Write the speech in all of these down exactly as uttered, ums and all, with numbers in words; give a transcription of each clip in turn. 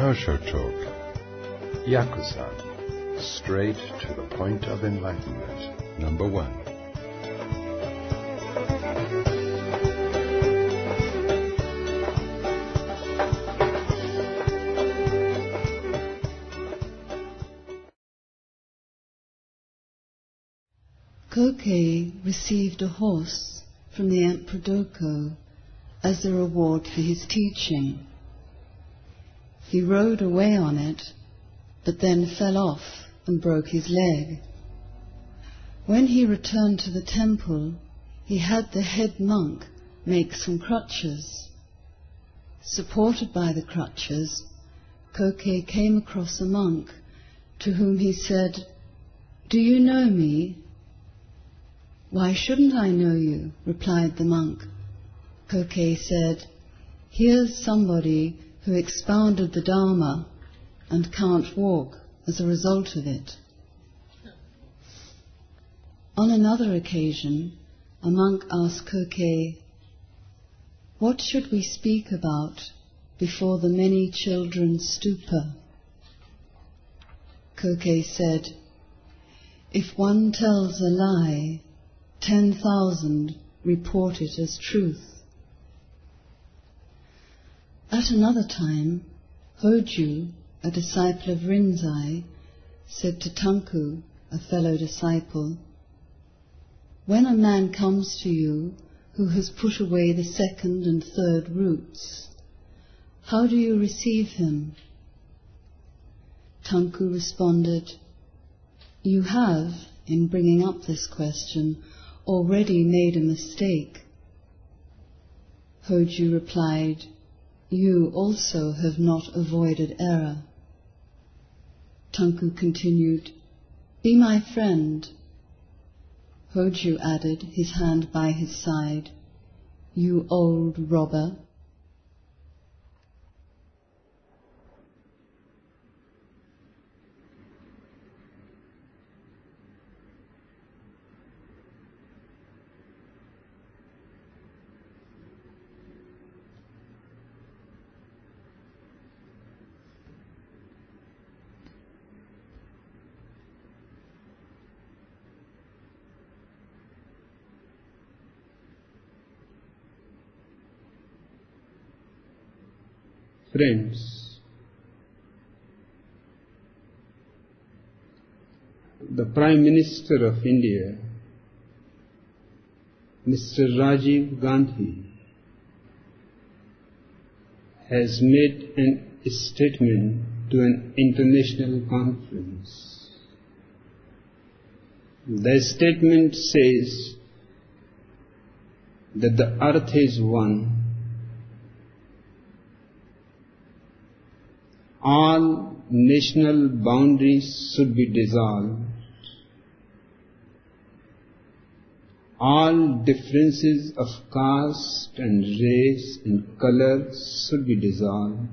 Osho Talk. Yakusan. Straight to the point of enlightenment. Number one. Kokei received a horse from the Emperor Doko as a reward for his teaching. He rode away on it, but then fell off and broke his leg. When he returned to the temple, he had the head monk make some crutches. Supported by the crutches, Kokei came across a monk, to whom he said, "Do you know me?" "Why shouldn't I know you?" replied the monk. Kokei said, "Here's somebody who expounded the Dharma and can't walk as a result of it." On another occasion, a monk asked Kokei, "What should we speak about before the many children stupa?" Kokei said, "If one tells a lie, ten thousand report it as truth." At another time, Hoju, a disciple of Rinzai, said to Tanku, a fellow disciple, "When a man comes to you who has put away the second and third roots, how do you receive him?" Tanku responded, "You have, in bringing up this question, already made a mistake." Hoju replied, "You also have not avoided error." Tanku continued, "Be my friend." Hoju added, his hand by his side, "You old robber." Friends, the Prime Minister of India, Mister Rajiv Gandhi, has made a statement to an international conference. The statement says that the earth is one. All national boundaries should be dissolved. All differences of caste and race and color should be dissolved.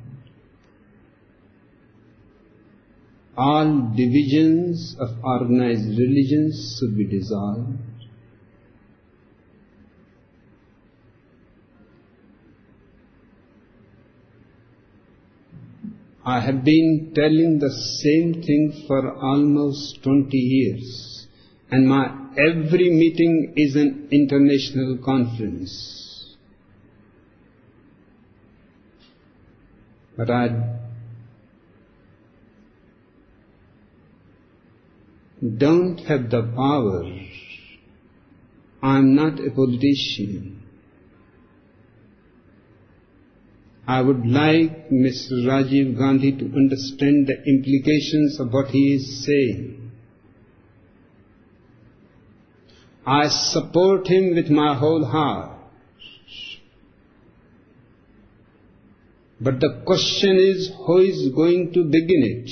All divisions of organized religions should be dissolved. I have been telling the same thing for almost twenty years, and my every meeting is an international conference. But I don't have the power. I am not a politician. I would like Mister Rajiv Gandhi to understand the implications of what he is saying. I support him with my whole heart. But the question is, who is going to begin it?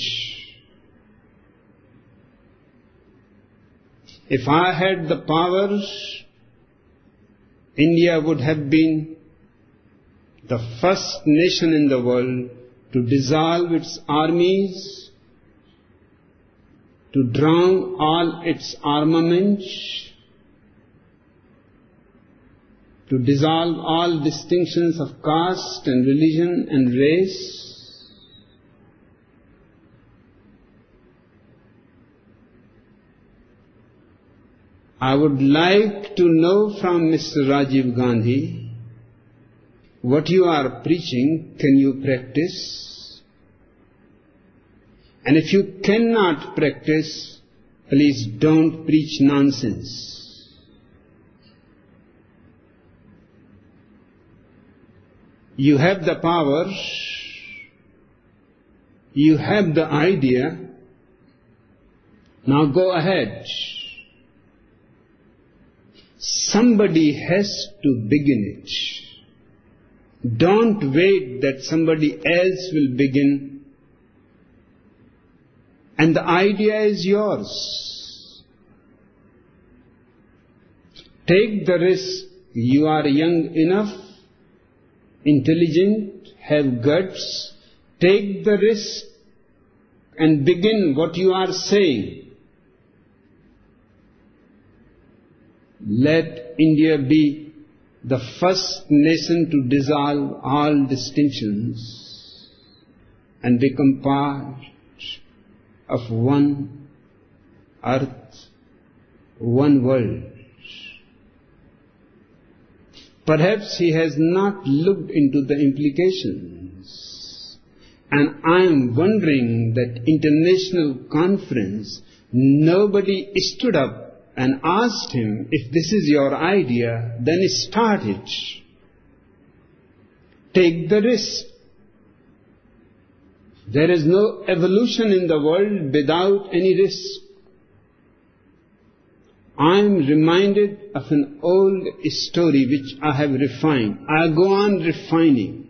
If I had the power, India would have been the first nation in the world to dissolve its armies, to drown all its armaments, to dissolve all distinctions of caste and religion and race, I would like to know from Mister Rajiv Gandhi, what you are preaching, can you practice? And if you cannot practice, please don't preach nonsense. You have the power, you have the idea, now go ahead. Somebody has to begin it. Don't wait that somebody else will begin. And the idea is yours. Take the risk. You are young enough, intelligent, have guts. Take the risk and begin what you are saying. Let India be the first nation to dissolve all distinctions and become part of one earth, one world. Perhaps he has not looked into the implications, and I am wondering that international conference, nobody stood up and asked him, if this is your idea, then start it. Take the risk. There is no evolution in the world without any risk. I am reminded of an old story which I have refined. I go on refining.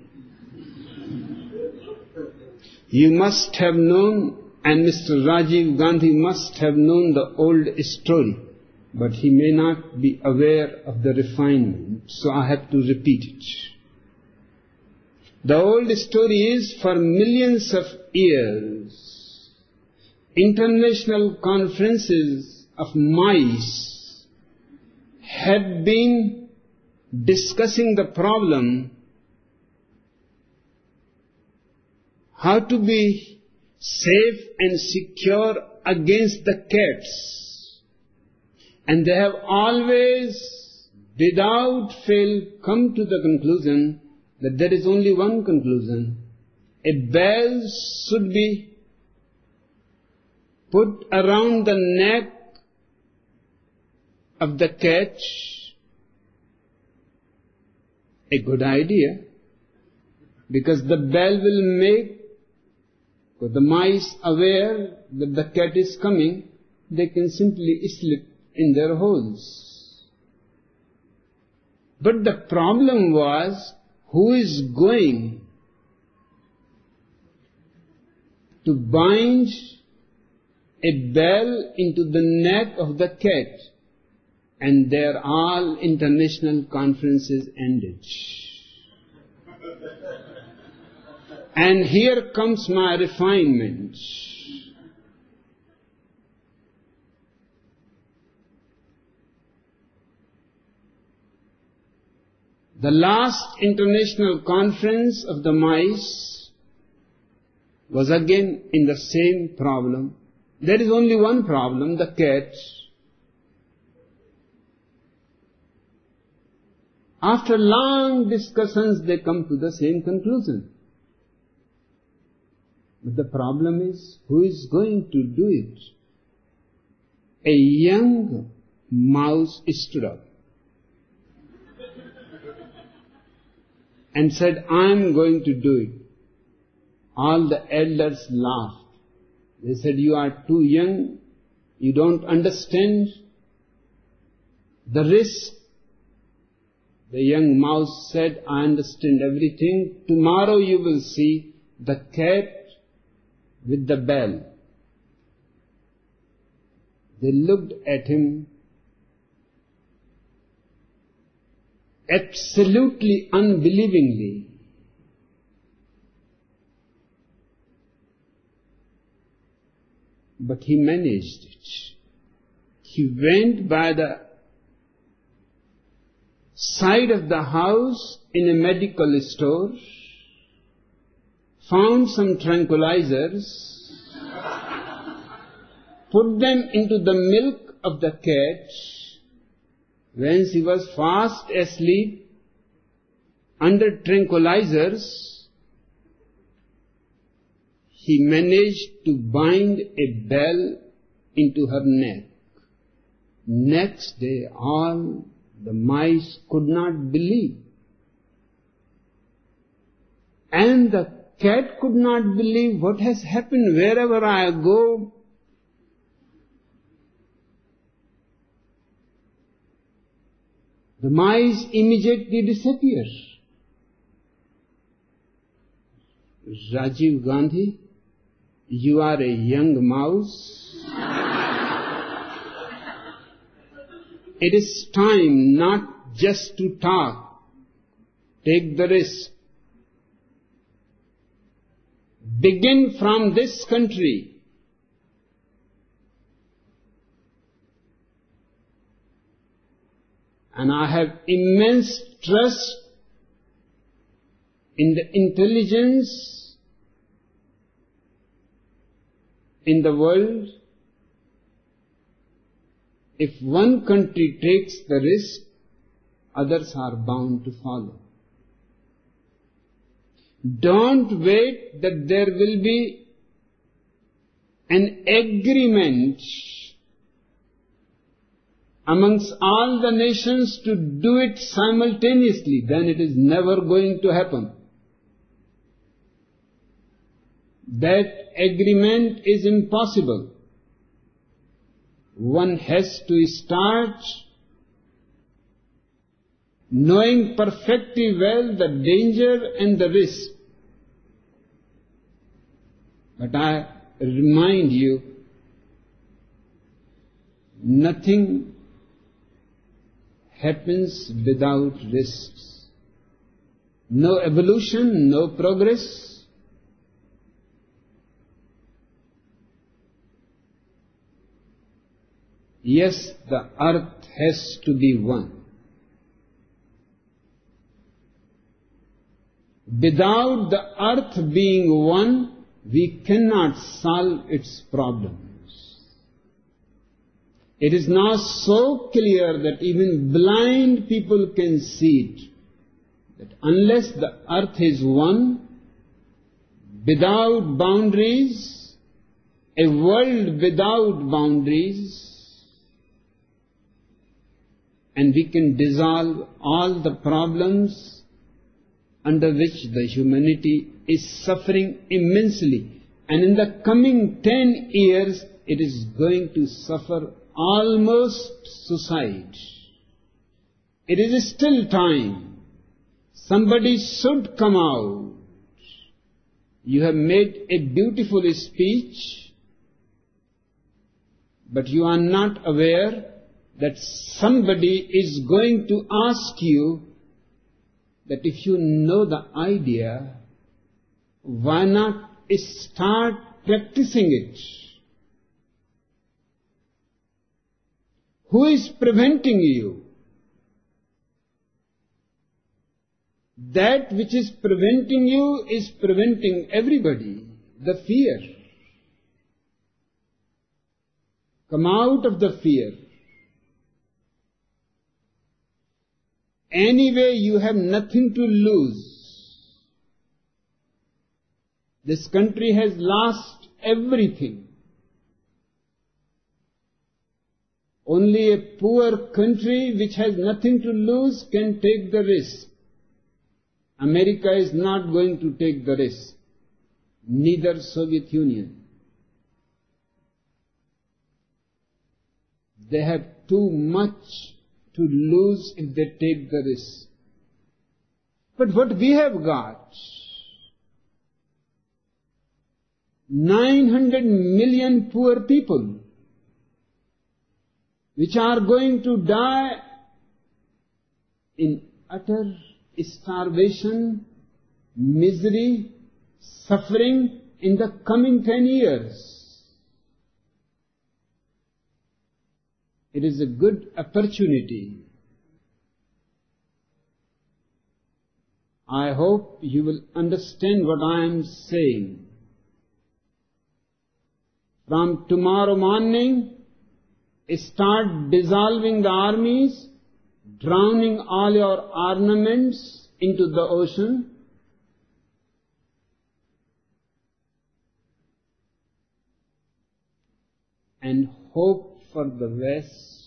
You must have known, and Mister Rajiv Gandhi must have known the old story, but he may not be aware of the refinement, so I have to repeat it. The old story is, for millions of years, international conferences of mice had been discussing the problem how to be safe and secure against the cats. And they have always, without fail, come to the conclusion that there is only one conclusion. A bell should be put around the neck of the cat. A good idea, because the bell will make the mice aware that the cat is coming. They can simply slip in their holes. But the problem was, who is going to bind a bell into the neck of the cat? And there all international conferences ended. And here comes my refinement. The last international conference of the mice was again in the same problem. There is only one problem, the cat. After long discussions, they come to the same conclusion. But the problem is, who is going to do it? A young mouse stood up and said, I am going to do it. All the elders laughed. They said, you are too young, you don't understand the risk. The young mouse said, I understand everything. Tomorrow you will see the cat with the bell. They looked at him absolutely unbelievingly. But he managed it. He went by the side of the house in a medical store, found some tranquilizers, put them into the milk of the cat, when she was fast asleep under tranquilizers, he managed to bind a bell into her neck. Next day, all the mice could not believe. And the cat could not believe what has happened. Wherever I go, the mice immediately disappear. Rajiv Gandhi, you are a young mouse. It is time not just to talk. Take the risk. Begin from this country. And I have immense trust in the intelligence in the world. If one country takes the risk, others are bound to follow. Don't wait that there will be an agreement amongst all the nations to do it simultaneously. Then it is never going to happen. That agreement is impossible. One has to start knowing perfectly well the danger and the risk. But I remind you, nothing happens without risks. No evolution, no progress. Yes, the earth has to be one. Without the earth being one, we cannot solve its problems. It is now so clear that even blind people can see it, that unless the earth is one, without boundaries, a world without boundaries, and we can dissolve all the problems under which the humanity is suffering immensely. And in the coming ten years, it is going to suffer almost suicide. It is still time. Somebody should come out. You have made a beautiful speech, but you are not aware that somebody is going to ask you that if you know the idea, why not start practicing it? Who is preventing you? That which is preventing you is preventing everybody. The fear. Come out of the fear. Anyway, you have nothing to lose. This country has lost everything. Only a poor country which has nothing to lose can take the risk. America is not going to take the risk. Neither Soviet Union. They have too much to lose if they take the risk. But what we have got, nine hundred million poor people, which are going to die in utter starvation, misery, suffering in the coming ten years. It is a good opportunity. I hope you will understand what I am saying. From tomorrow morning, start dissolving the armies drowning all your ornaments into the ocean, and hope for the West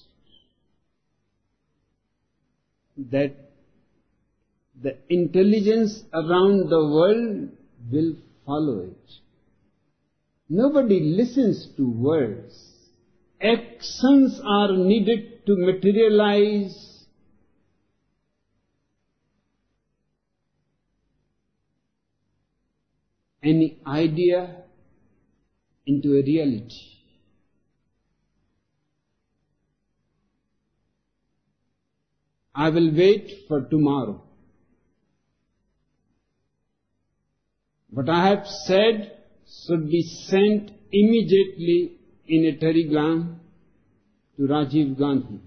that the intelligence around the world will follow it. Nobody listens to words. Actions are needed to materialize any idea into a reality. I will wait for tomorrow. What I have said should be sent immediately in a telegram to Rajiv Gandhi.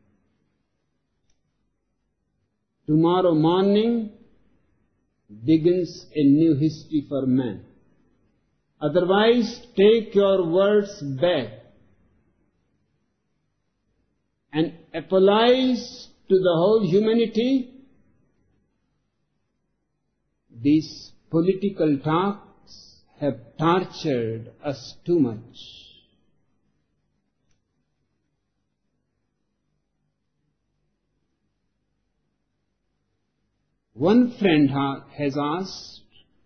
Tomorrow morning begins a new history for man. Otherwise, take your words back and apologize to the whole humanity. These political talks have tortured us too much. One friend has asked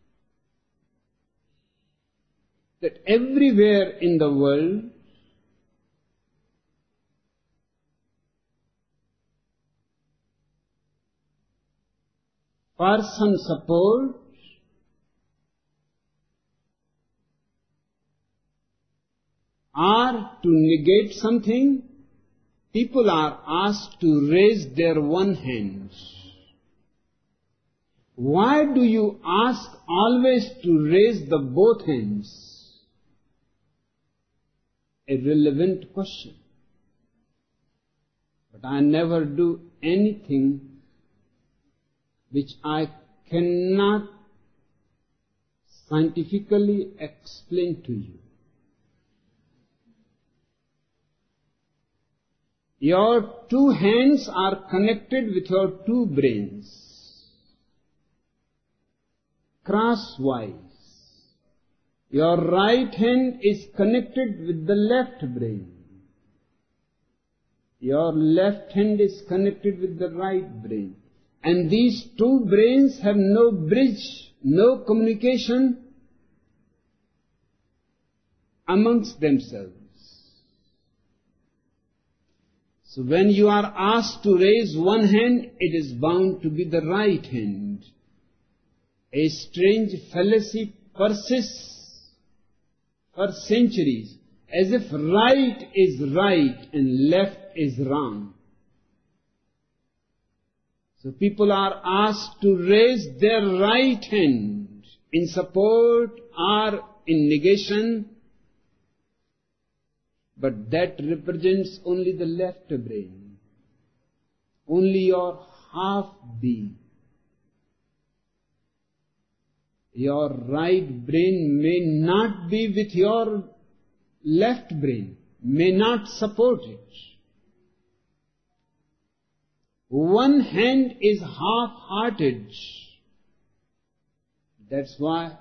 that everywhere in the world for some support or to negate something, people are asked to raise their one hand. Why do you ask always to raise the both hands? A relevant question. But I never do anything which I cannot scientifically explain to you. Your two hands are connected with your two brains, crosswise. Your right hand is connected with the left brain. Your left hand is connected with the right brain. And these two brains have no bridge, no communication amongst themselves. So when you are asked to raise one hand, it is bound to be the right hand. A strange fallacy persists for centuries, as if right is right and left is wrong. So people are asked to raise their right hand in support or in negation, but that represents only the left brain, only your half being. Your right brain may not be with your left brain, may not support it. One hand is half-hearted. That's why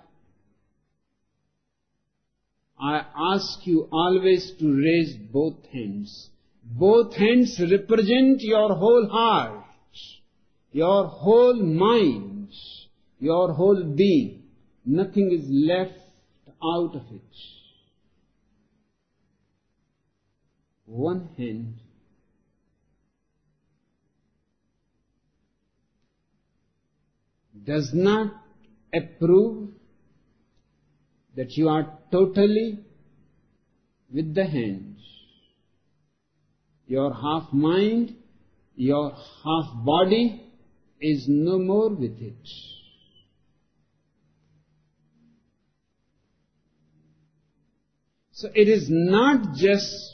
I ask you always to raise both hands. Both hands represent your whole heart, your whole mind, your whole being. Nothing is left out of it. One hand does not approve that you are totally with the hands. Your half mind, your half body is no more with it. So it is not just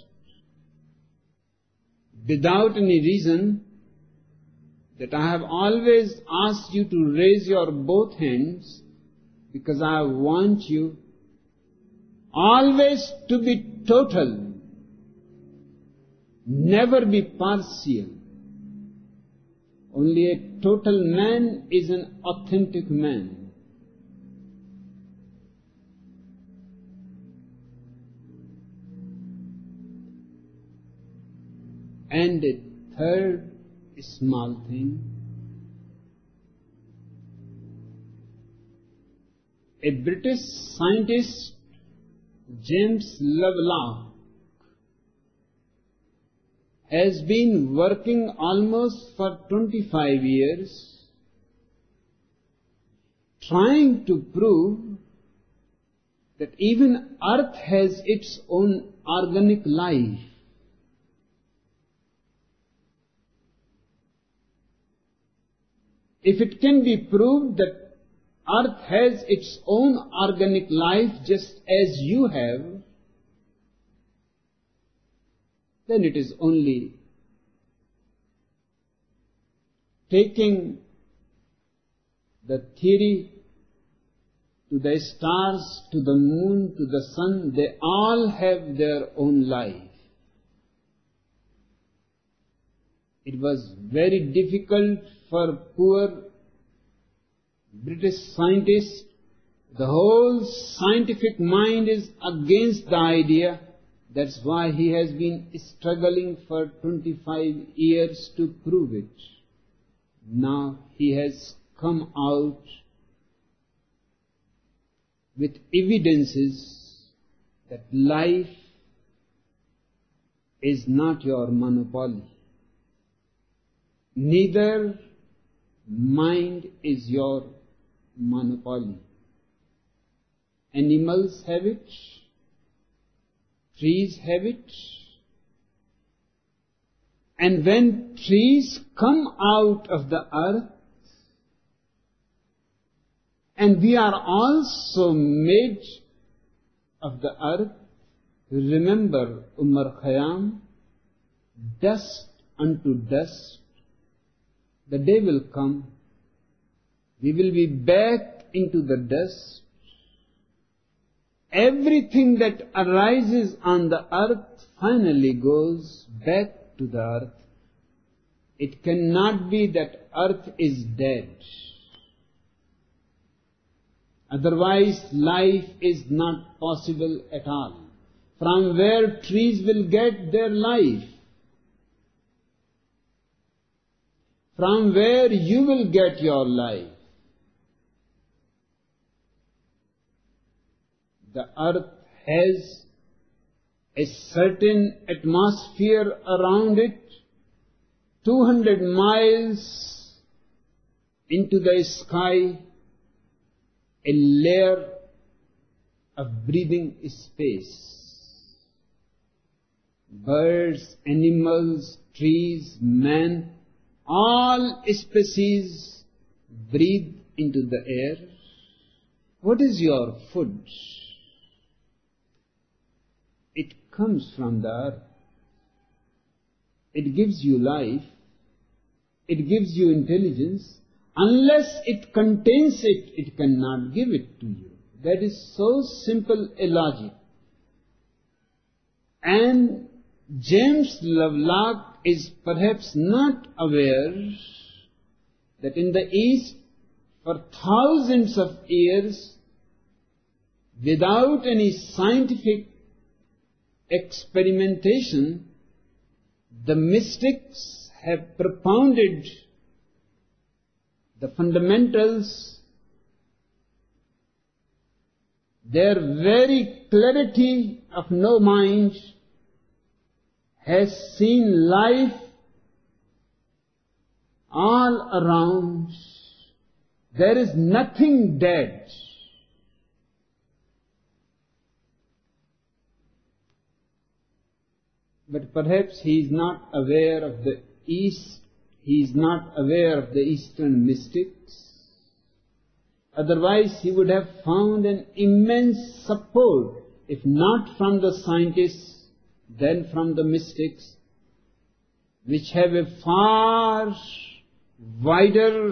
without any reason that I have always asked you to raise your both hands, because I want you always to be total, never be partial. Only a total man is an authentic man. And a third small thing, a British scientist, James Lovelock, has been working almost for twenty-five years trying to prove that even Earth has its own organic life. If it can be proved that Earth has its own organic life just as you have, then it is only taking the theory to the stars, to the moon, to the sun. They all have their own life. It was very difficult for poor British scientists. The whole scientific mind is against the idea. That's why he has been struggling for twenty-five years to prove it. Now he has come out with evidences that life is not your monopoly. Neither mind is your monopoly. Animals have it. Trees have it. And when trees come out of the earth, and we are also made of the earth, remember Umar Khayyam, dust unto dust, the day will come, we will be back into the dust. Everything that arises on the earth finally goes back to the earth. It cannot be that earth is dead. Otherwise, life is not possible at all. From where trees will get their life? From where you will get your life? The earth has a certain atmosphere around it, two hundred miles into the sky, a layer of breathing space. Birds, animals, trees, man, all species breathe into the air. What is your food? It comes from the earth. It gives you life. It gives you intelligence. Unless it contains it, it cannot give it to you. That is so simple a logic. And James Lovelock is perhaps not aware that in the East, for thousands of years, without any scientific experimentation, the mystics have propounded the fundamentals. Their very clarity of no mind has seen life all around. There is nothing dead. But perhaps he is not aware of the East, he is not aware of the Eastern mystics. Otherwise he would have found an immense support, if not from the scientists, then from the mystics, which have a far wider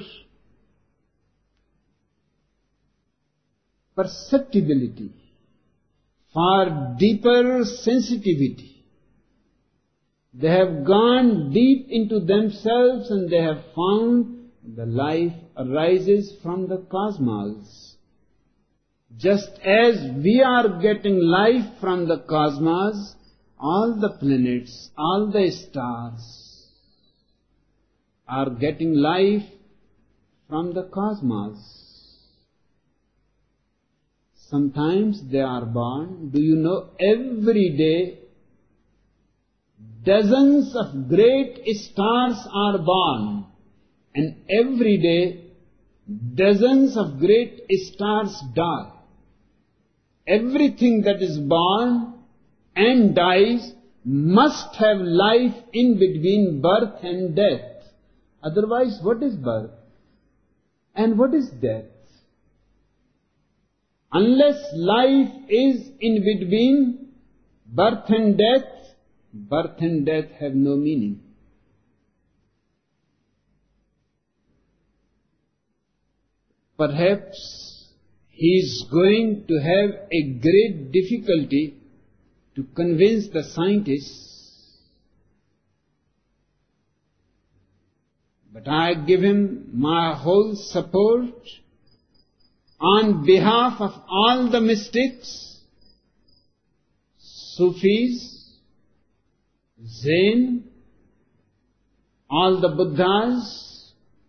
perceptibility, far deeper sensitivity. They have gone deep into themselves and they have found the life arises from the cosmos. Just as we are getting life from the cosmos, all the planets, all the stars are getting life from the cosmos. Sometimes they are born. Do you know, every day dozens of great stars are born, and every day dozens of great stars die. Everything that is born and dies must have life in between birth and death. Otherwise, what is birth? And what is death? Unless life is in between birth and death, birth and death have no meaning. Perhaps he is going to have a great difficulty to convince the scientists, but I give him my whole support on behalf of all the mystics, Sufis, Zen, all the Buddhas.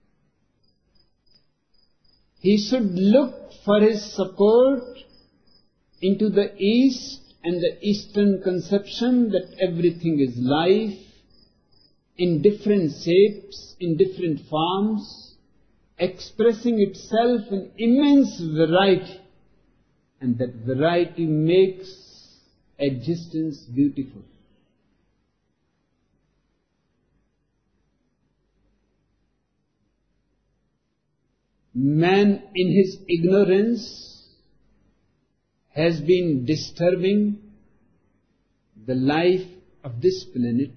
He should look for his support into the East and the Eastern conception that everything is life in different shapes, in different forms, expressing itself in immense variety, and that variety makes existence beautiful. Man, in his ignorance, has been disturbing the life of this planet.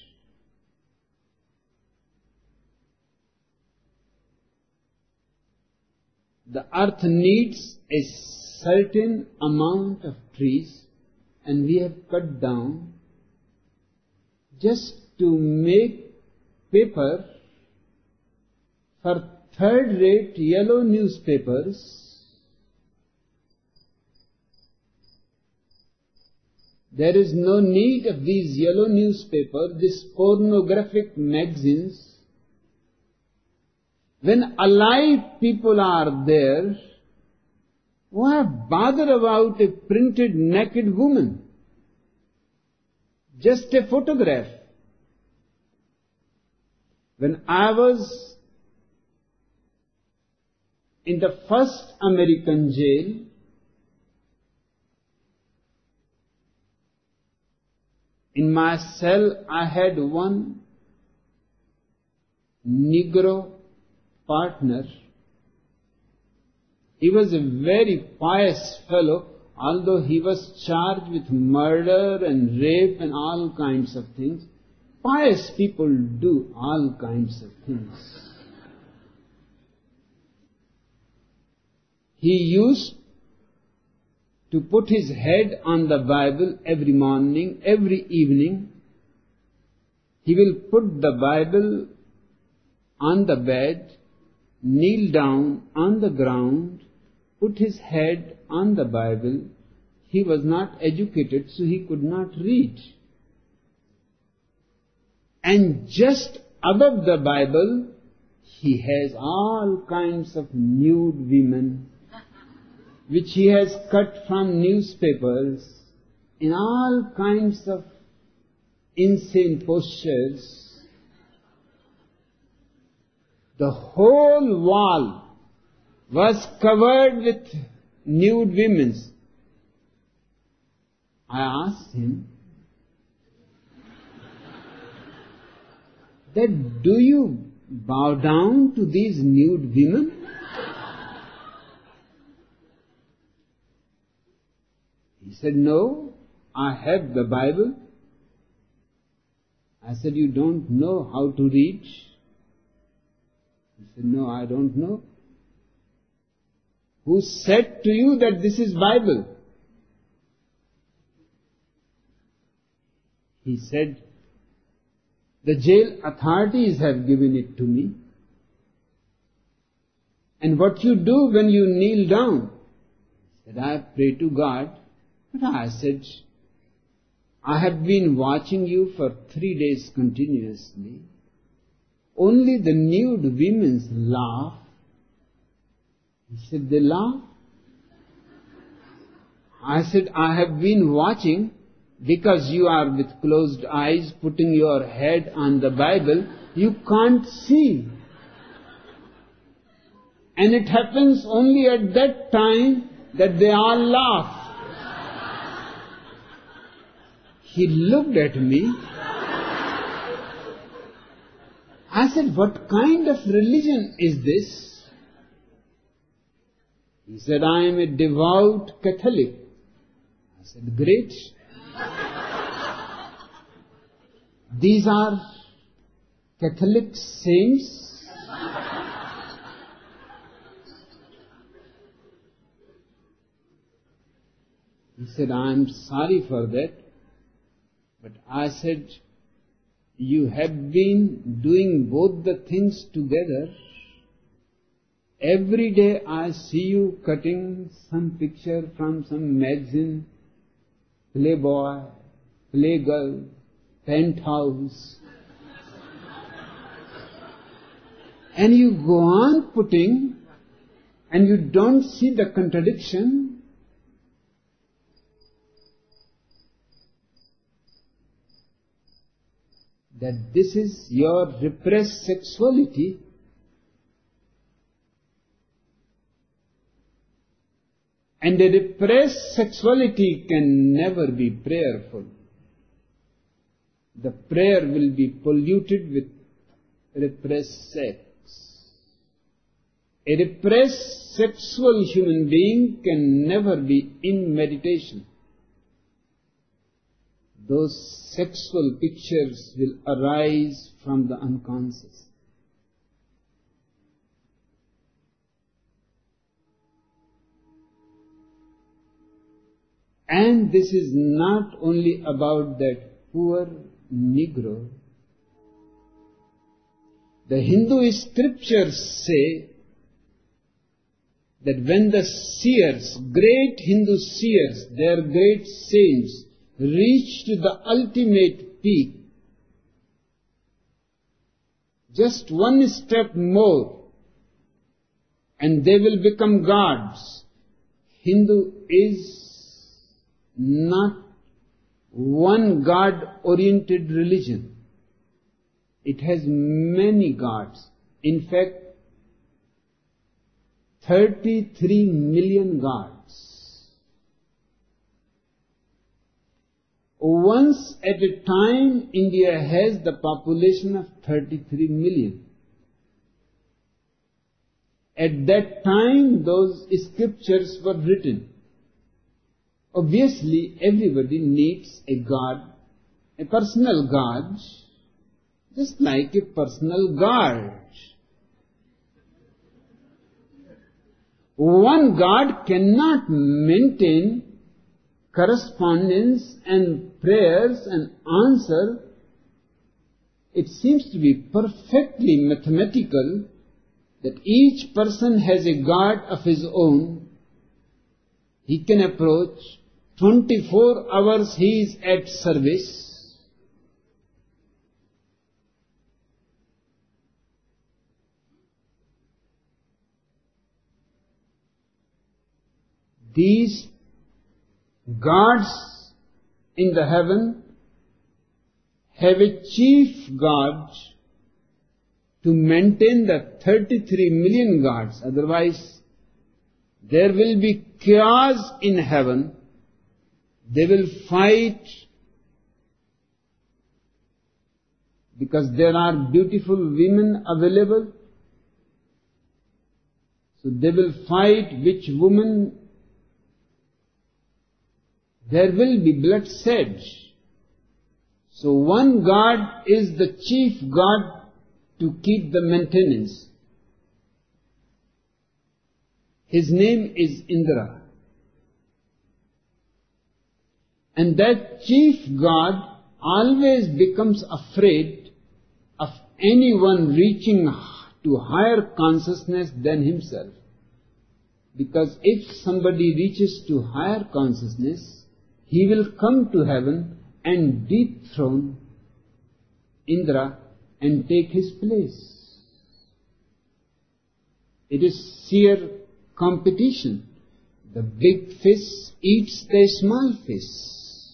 The earth needs a certain amount of trees, and we have cut down just to make paper for third-rate yellow newspapers. There is no need of these yellow newspapers, these pornographic magazines. When alive people are there, why bother about a printed naked woman? Just a photograph. When I was in the first American jail, in my cell I had one Negro partner. He was a very pious fellow, although he was charged with murder and rape and all kinds of things. Pious people do all kinds of things. He used to put his head on the Bible every morning, every evening. He will put the Bible on the bed, kneel down on the ground, put his head on the Bible. He was not educated, so he could not read. And just above the Bible, he has all kinds of nude women, which he has cut from newspapers in all kinds of insane postures. The whole wall was covered with nude women. I asked him that, do you bow down to these nude women? He said, no, I have the Bible. I said, you don't know how to read? He said, no, I don't know. Who said to you that this is Bible? He said, The jail authorities have given it to me. And what you do when you kneel down? I said, I pray to God. But I said, I have been watching you for three days continuously. Only the nude women laugh. He said, they laugh? I said, I have been watching because you are with closed eyes putting your head on the Bible. You can't see. And it happens only at that time that they all laugh. He looked at me. I said, what kind of religion is this? He said, I am a devout Catholic. I said, great. These are Catholic saints. He said, I am sorry for that. But I said, you have been doing both the things together. Every day I see you cutting some picture from some magazine, Playboy, Playgirl, Penthouse. And you go on putting, and you don't see the contradiction. That this is your repressed sexuality. And a repressed sexuality can never be prayerful. The prayer will be polluted with repressed sex. A repressed sexual human being can never be in meditation. Those sexual pictures will arise from the unconscious. And this is not only about that poor Negro. The Hindu scriptures say that when the seers, great Hindu seers, their great saints, reach to the ultimate peak, just one step more, and they will become gods. Hindu is not one God-oriented religion. It has many gods. In fact, thirty-three million gods. Once at a time, India has the population of thirty-three million. At that time, those scriptures were written. Obviously, everybody needs a God, a personal God, just like a personal guard. One God cannot maintain correspondence and prayers and answer. It seems to be perfectly mathematical that each person has a God of his own. He can approach. twenty-four hours he is at service. These gods in the heaven have a chief God to maintain the thirty-three million gods. Otherwise, there will be chaos in heaven. They will fight because there are beautiful women available. So they will fight which woman. There will be bloodshed. So one God is the chief God to keep the maintenance. His name is Indra. And that chief God always becomes afraid of anyone reaching to higher consciousness than himself. Because if somebody reaches to higher consciousness, he will come to heaven and dethrone Indra and take his place. It is sheer competition. The big fish eats the small fish.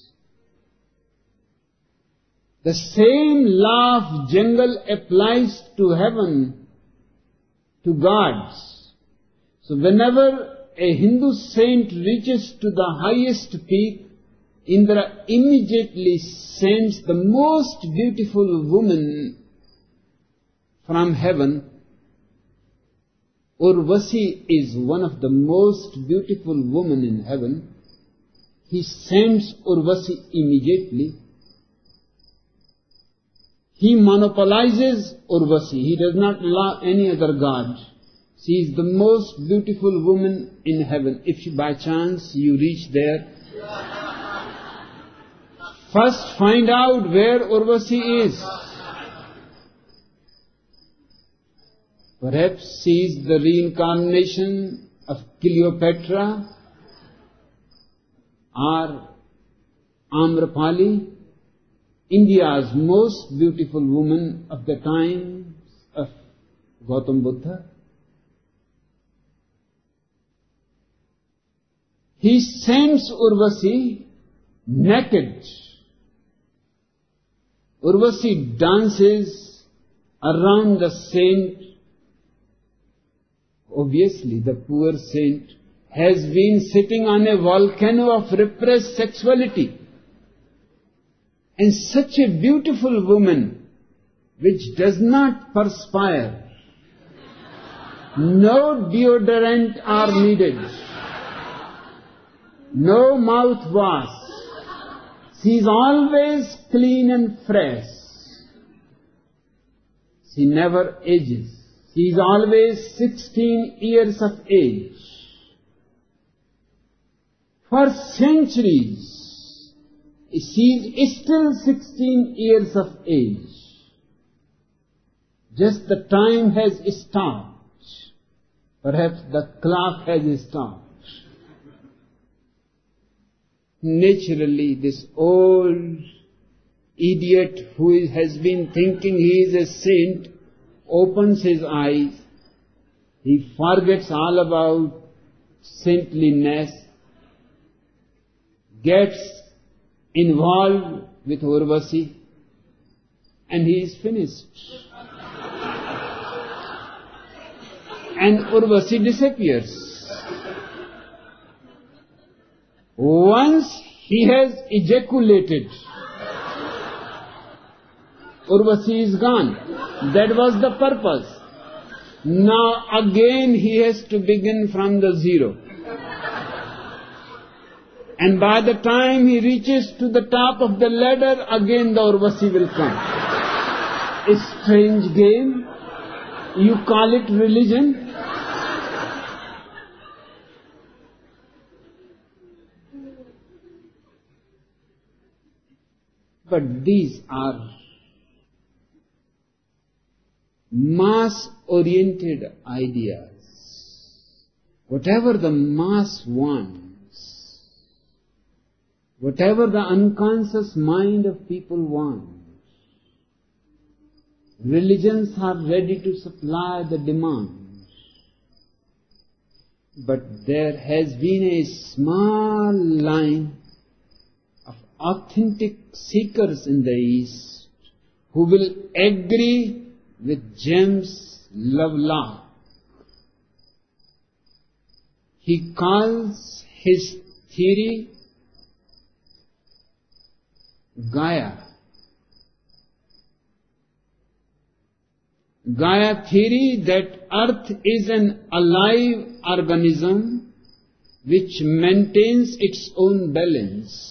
The same law of jungle applies to heaven, to gods. So whenever a Hindu saint reaches to the highest peak, Indra immediately sends the most beautiful woman from heaven. Urvasi is one of the most beautiful women in heaven. He sends Urvasi immediately. He monopolizes Urvasi. He does not love any other god. She is the most beautiful woman in heaven. If by chance you reach there, first find out where Urvasi is. Perhaps she is the reincarnation of Cleopatra or Amrapali, India's most beautiful woman of the times of Gautam Buddha. He sends Urvasi naked. Urvasi dances around the saint. Obviously, the poor saint has been sitting on a volcano of repressed sexuality. And such a beautiful woman, which does not perspire, no deodorant are needed, no mouthwash, she is always clean and fresh. She never ages. She is always sixteen years of age. For centuries, she is still sixteen years of age. Just the time has stopped. Perhaps the clock has stopped. Naturally, this old idiot who has been thinking he is a saint opens his eyes. He forgets all about saintliness, gets involved with Urvasi, and he is finished. And Urvasi disappears. Once he has ejaculated, Urvasi is gone. That was the purpose. Now again he has to begin from the zero. And by the time he reaches to the top of the ladder, again the Urvasi will come. A strange game. You call it religion? But these are mass-oriented ideas. Whatever the mass wants, whatever the unconscious mind of people wants, religions are ready to supply the demand. But there has been a small line of authentic seekers in the East who will agree with James Lovelock. He calls his theory Gaia. Gaia theory that Earth is an alive organism which maintains its own balance.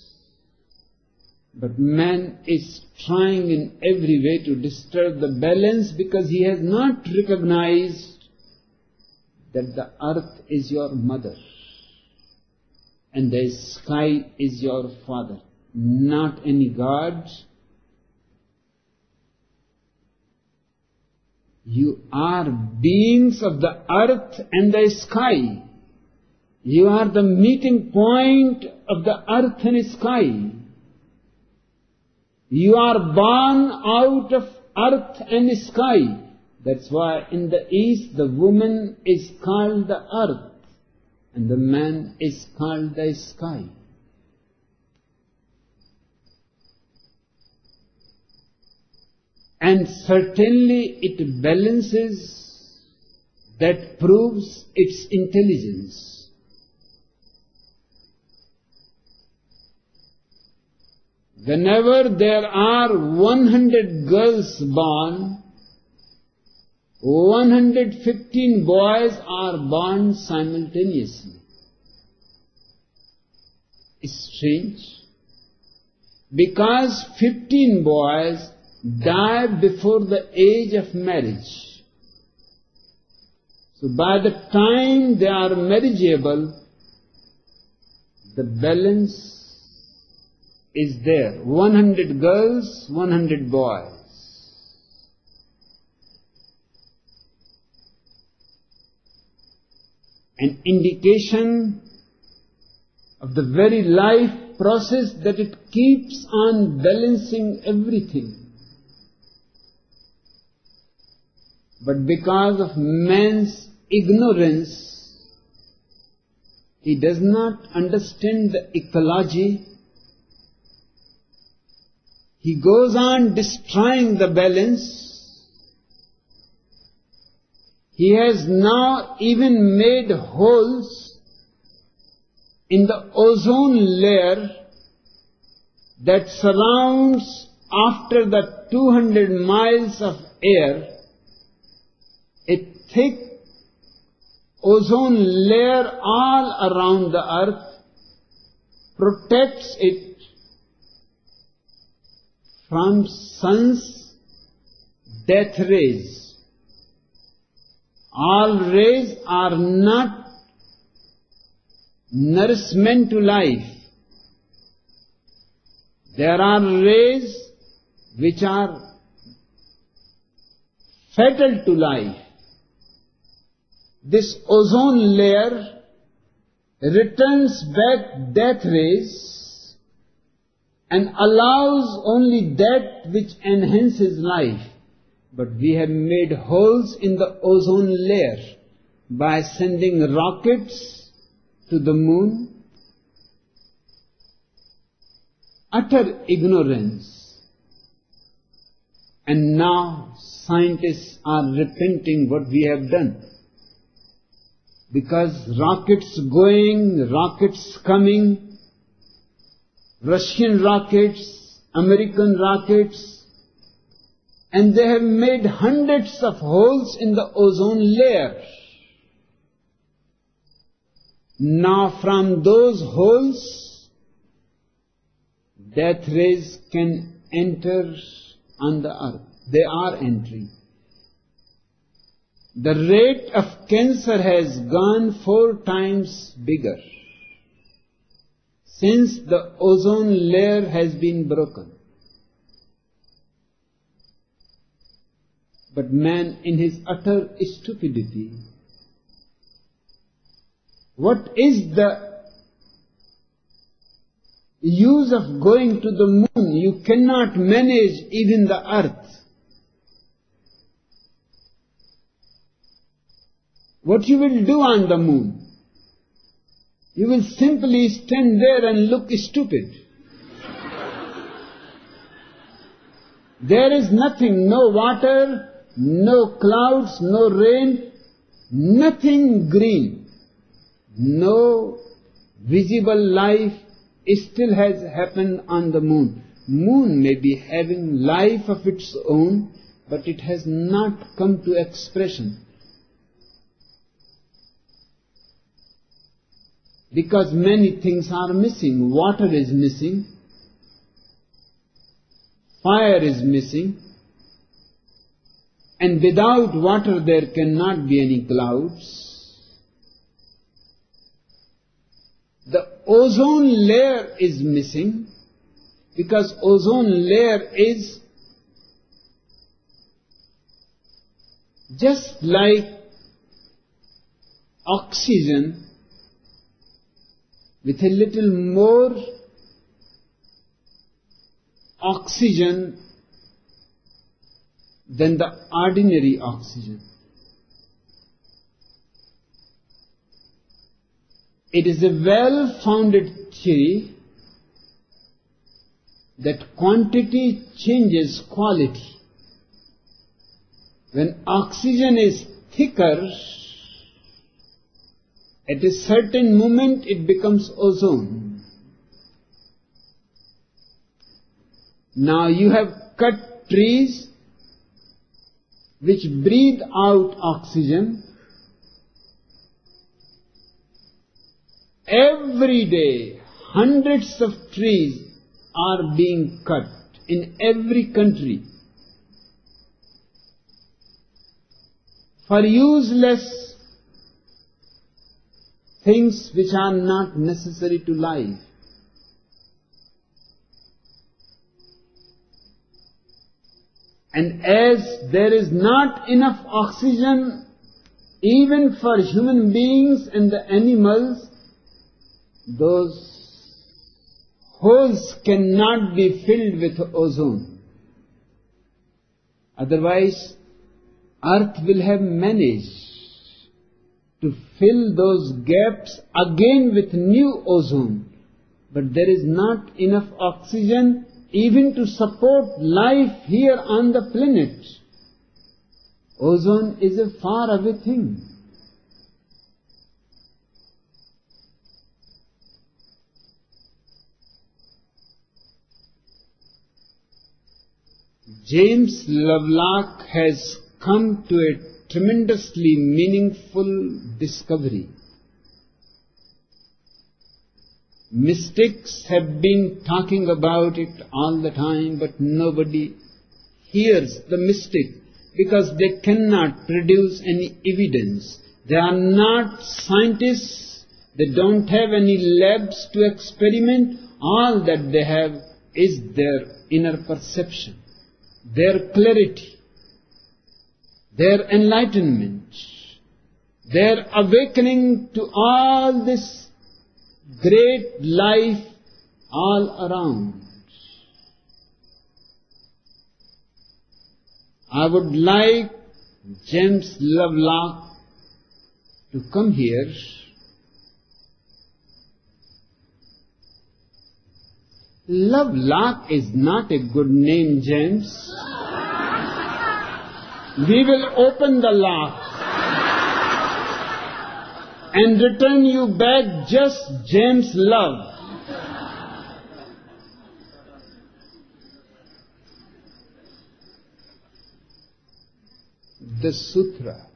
But man is trying in every way to disturb the balance because he has not recognized that the earth is your mother and the sky is your father, not any god. You are beings of the earth and the sky. You are the meeting point of the earth and sky. You are born out of earth and sky. That's why in the East the woman is called the earth and the man is called the sky. And certainly it balances, that proves its intelligence. Whenever there are one hundred girls born, one hundred fifteen boys are born simultaneously. Strange. Because fifteen boys die before the age of marriage. So by the time they are marriageable, the balance is there. one hundred girls, one hundred boys. An indication of the very life process that it keeps on balancing everything. But because of man's ignorance, he does not understand the ecology. He goes on destroying the balance. He has now even made holes in the ozone layer that surrounds, after the two hundred miles of air, a thick ozone layer all around the earth, protects it from sun's death rays. All rays are not nourishment to life. There are rays which are fatal to life. This ozone layer returns back death rays and allows only that which enhances life. But we have made holes in the ozone layer by sending rockets to the moon. Utter ignorance. And now scientists are repenting what we have done. Because rockets going, rockets coming, Russian rockets, American rockets, and they have made hundreds of holes in the ozone layer. Now from those holes, death rays can enter on the earth. They are entering. The rate of cancer has gone four times bigger since the ozone layer has been broken. But man, in his utter stupidity, what is the use of going to the moon? You cannot manage even the earth. What you will do on the moon? You will simply stand there and look stupid. There is nothing, no water, no clouds, no rain, nothing green. No visible life still has happened on the moon. Moon may be having life of its own, but it has not come to expression. Because many things are missing. Water is missing. Fire is missing. And without water there cannot be any clouds. The ozone layer is missing, because ozone layer is Just like oxygen, with a little more oxygen than the ordinary oxygen. It is a well-founded theory that quantity changes quality. When oxygen is thicker, at a certain moment it becomes ozone. Now you have cut trees which breathe out oxygen. Every day, hundreds of trees are being cut in every country for useless things which are not necessary to life. And as there is not enough oxygen even for human beings and the animals, those holes cannot be filled with ozone. Otherwise, Earth will have managed to fill those gaps again with new ozone. But there is not enough oxygen even to support life here on the planet. Ozone is a far-away thing. James Lovelock has come to a tremendously meaningful discovery. Mystics have been talking about it all the time, but nobody hears the mystic because they cannot produce any evidence. They are not scientists. They don't have any labs to experiment. All that they have is their inner perception, their clarity, their enlightenment, their awakening to all this great life all around. I would like James Lovelock to come here Lovelock is not a good name, James. We will open the lock and return you back just James Love. The Sutra.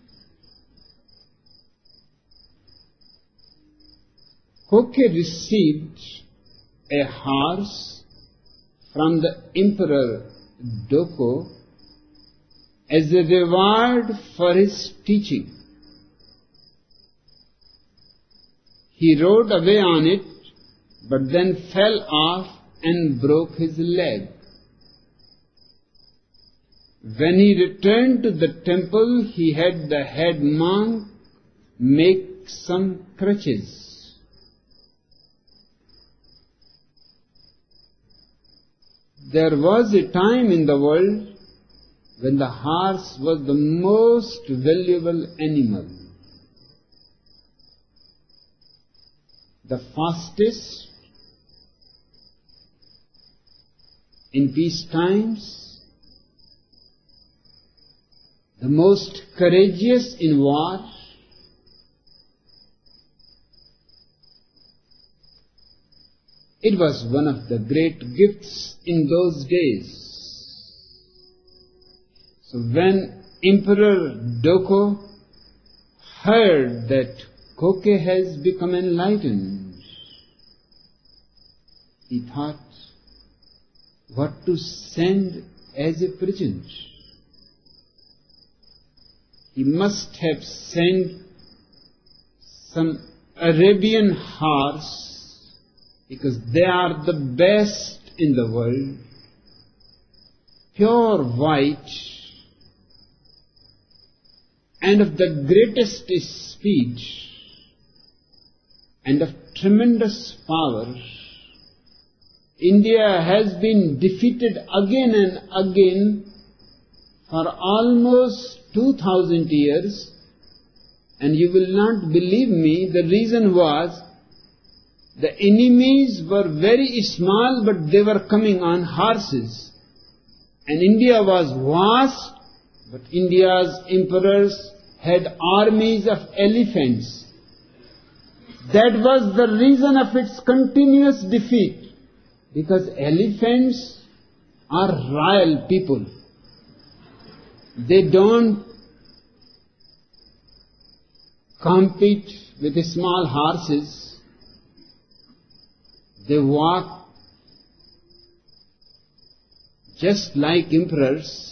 Koke received a horse from the Emperor Doko as a reward for his teaching. He rode away on it, but then fell off and broke his leg. When he returned to the temple, he had the head monk make some crutches. There was a time in the world when the horse was the most valuable animal, the fastest in peace times, the most courageous in war. It was one of the great gifts in those days. So when Emperor Doko heard that Koke has become enlightened, he thought what to send as a present. He must have sent some Arabian horse, because they are the best in the world, pure white, and of the greatest speed and of tremendous power, India has been defeated again and again for almost two thousand years, and you will not believe me, the reason was the enemies were very small, but they were coming on horses, and India was vast, but India's emperors had armies of elephants. That was the reason of its continuous defeat, because elephants are royal people. They don't compete with the small horses. They walk just like emperors.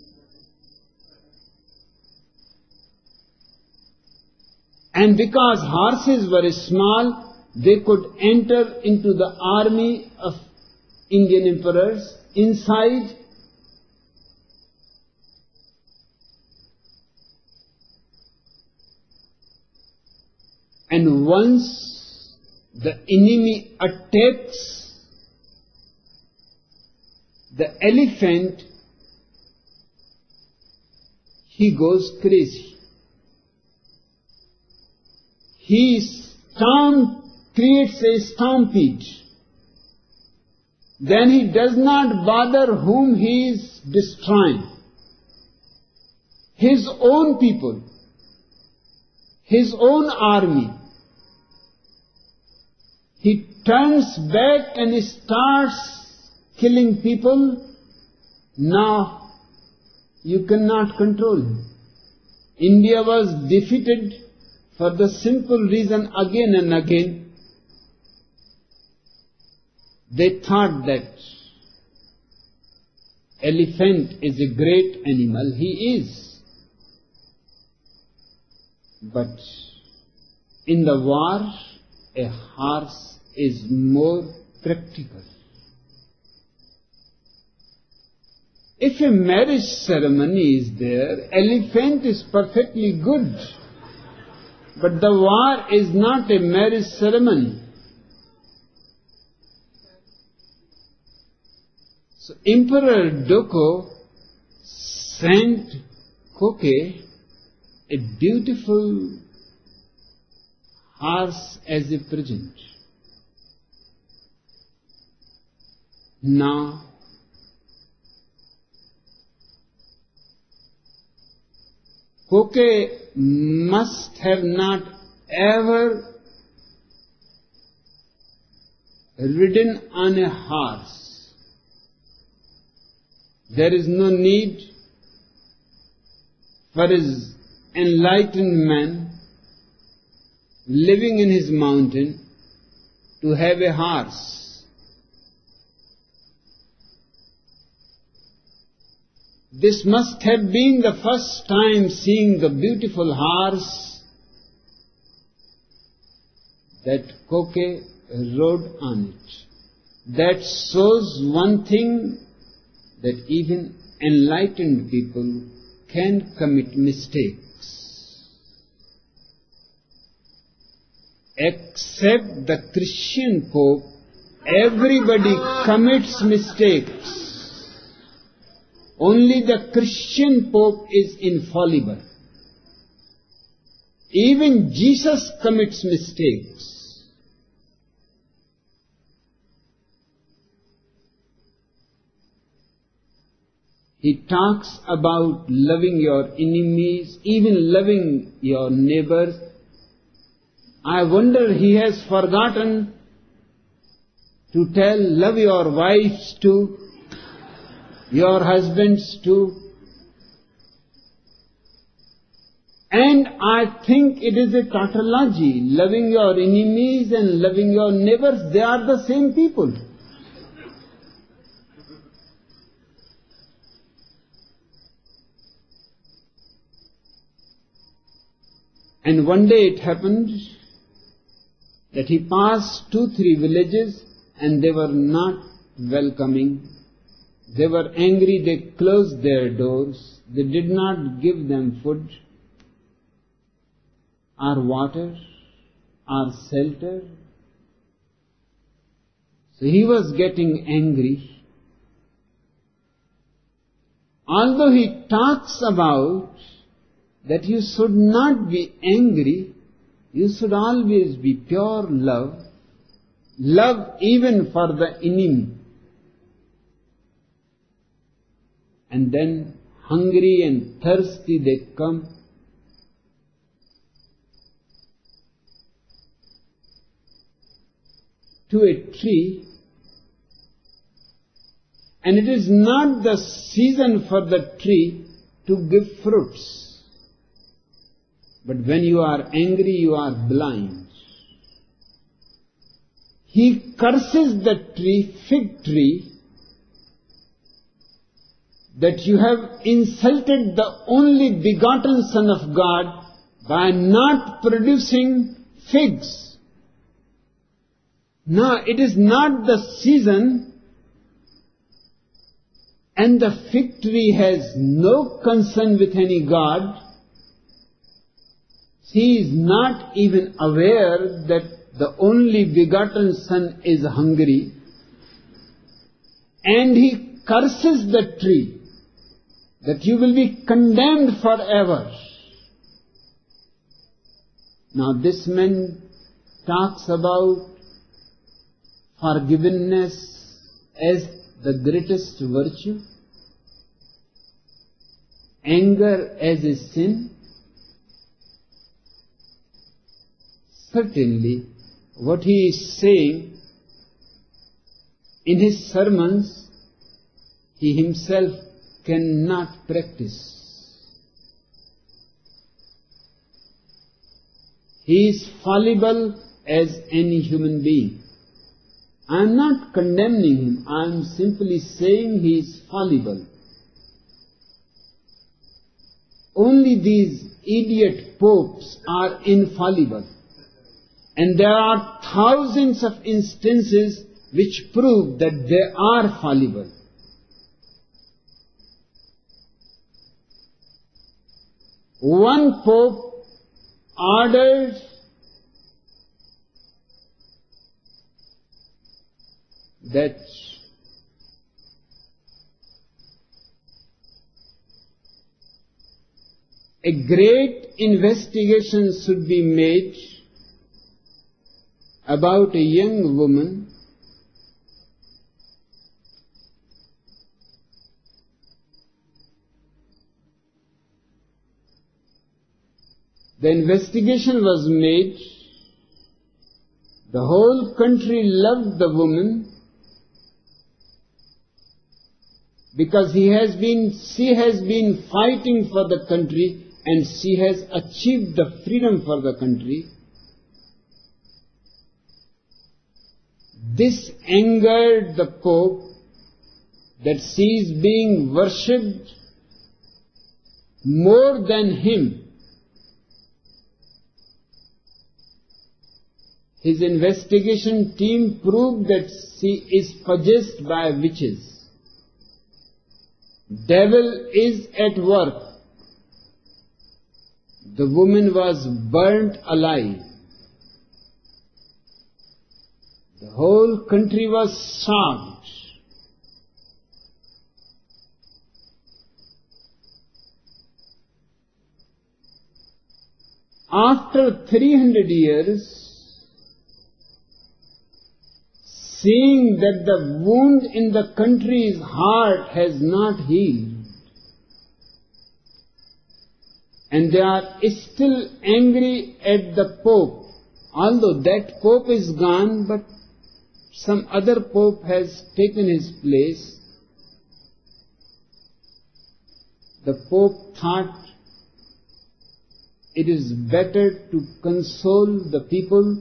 And because horses were small, they could enter into the army of Indian emperors inside. And once the enemy attacks the elephant, he goes crazy. He stomp, creates a stampede. Then he does not bother whom he is destroying. His own people, his own army. He turns back and starts killing people. Now you cannot control him. India was defeated for the simple reason again and again. They thought that elephant is a great animal. He is. But in the war, a horse is more practical. If a marriage ceremony is there, elephant is perfectly good. But the war is not a marriage ceremony. So Emperor Doko sent Koke a beautiful horse as a present. Now, Koke must have not ever ridden on a horse. There is no need for his enlightened man living in his mountain to have a horse. This must have been the first time seeing the beautiful horse that Koke rode on it. That shows one thing, that even enlightened people can commit mistakes. Except the Christian Pope, everybody commits mistakes. Only the Christian Pope is infallible. Even Jesus commits mistakes. He talks about loving your enemies, even loving your neighbors. I wonder he has forgotten to tell, love your wives too, your husbands too. And I think it is a tautology. Loving your enemies and loving your neighbors, they are the same people. And one day it happened that he passed two, three villages and they were not welcoming. They were angry, they closed their doors, they did not give them food. or water or shelter. So he was getting angry. Although he talks about that you should not be angry, you should always be pure love, love even for the enemy. And then hungry and thirsty they come. To a tree, and it is not the season for the tree to give fruits. But when you are angry, you are blind. He curses the tree, fig tree, that you have insulted the only begotten Son of God by not producing figs. Now, it is not the season, and the fig tree has no concern with any God. He is not even aware that the only begotten Son is hungry, and he curses the tree, that you will be condemned forever. Now this man talks about forgiveness as the greatest virtue, anger as a sin. Certainly, what he is saying in his sermons, he himself cannot practice. He is fallible as any human being. I am not condemning him, I am simply saying he is fallible. Only these idiot popes are infallible. And there are thousands of instances which prove that they are fallible. One pope ordered that a great investigation should be made about a young woman The investigation was made. The whole country loved the woman because he has been, she has been fighting for the country and she has achieved the freedom for the country. This angered the Pope, that she is being worshipped more than him. His investigation team proved that she is possessed by witches. Devil is at work. The woman was burnt alive. The whole country was shocked. After three hundred years, seeing that the wound in the country's heart has not healed, and they are still angry at the Pope, although that Pope is gone, but some other Pope has taken his place. The Pope thought it is better to console the people.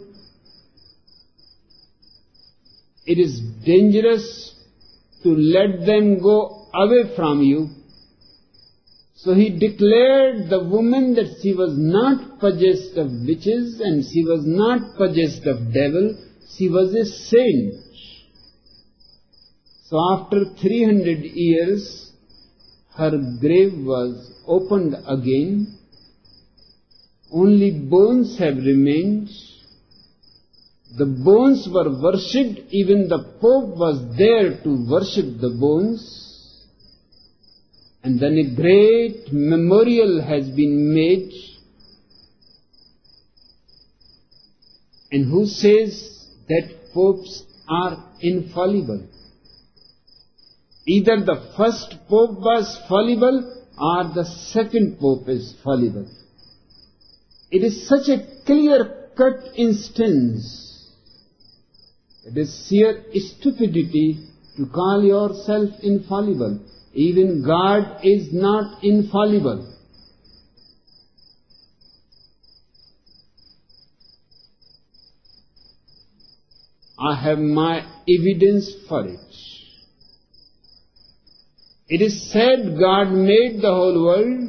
It is dangerous to let them go away from you. So he declared the woman that she was not possessed of witches and she was not possessed of devil. She was a saint. So after three hundred years, her grave was opened again. only bones have remained. The bones were worshipped, even the Pope was there to worship the bones. And then a great memorial has been made. And who says that popes are infallible? Either the first pope was fallible or the second pope is fallible. It is such a clear-cut instance. It is sheer stupidity to call yourself infallible. Even God is not infallible. I have my evidence for it. It is said God made the whole world,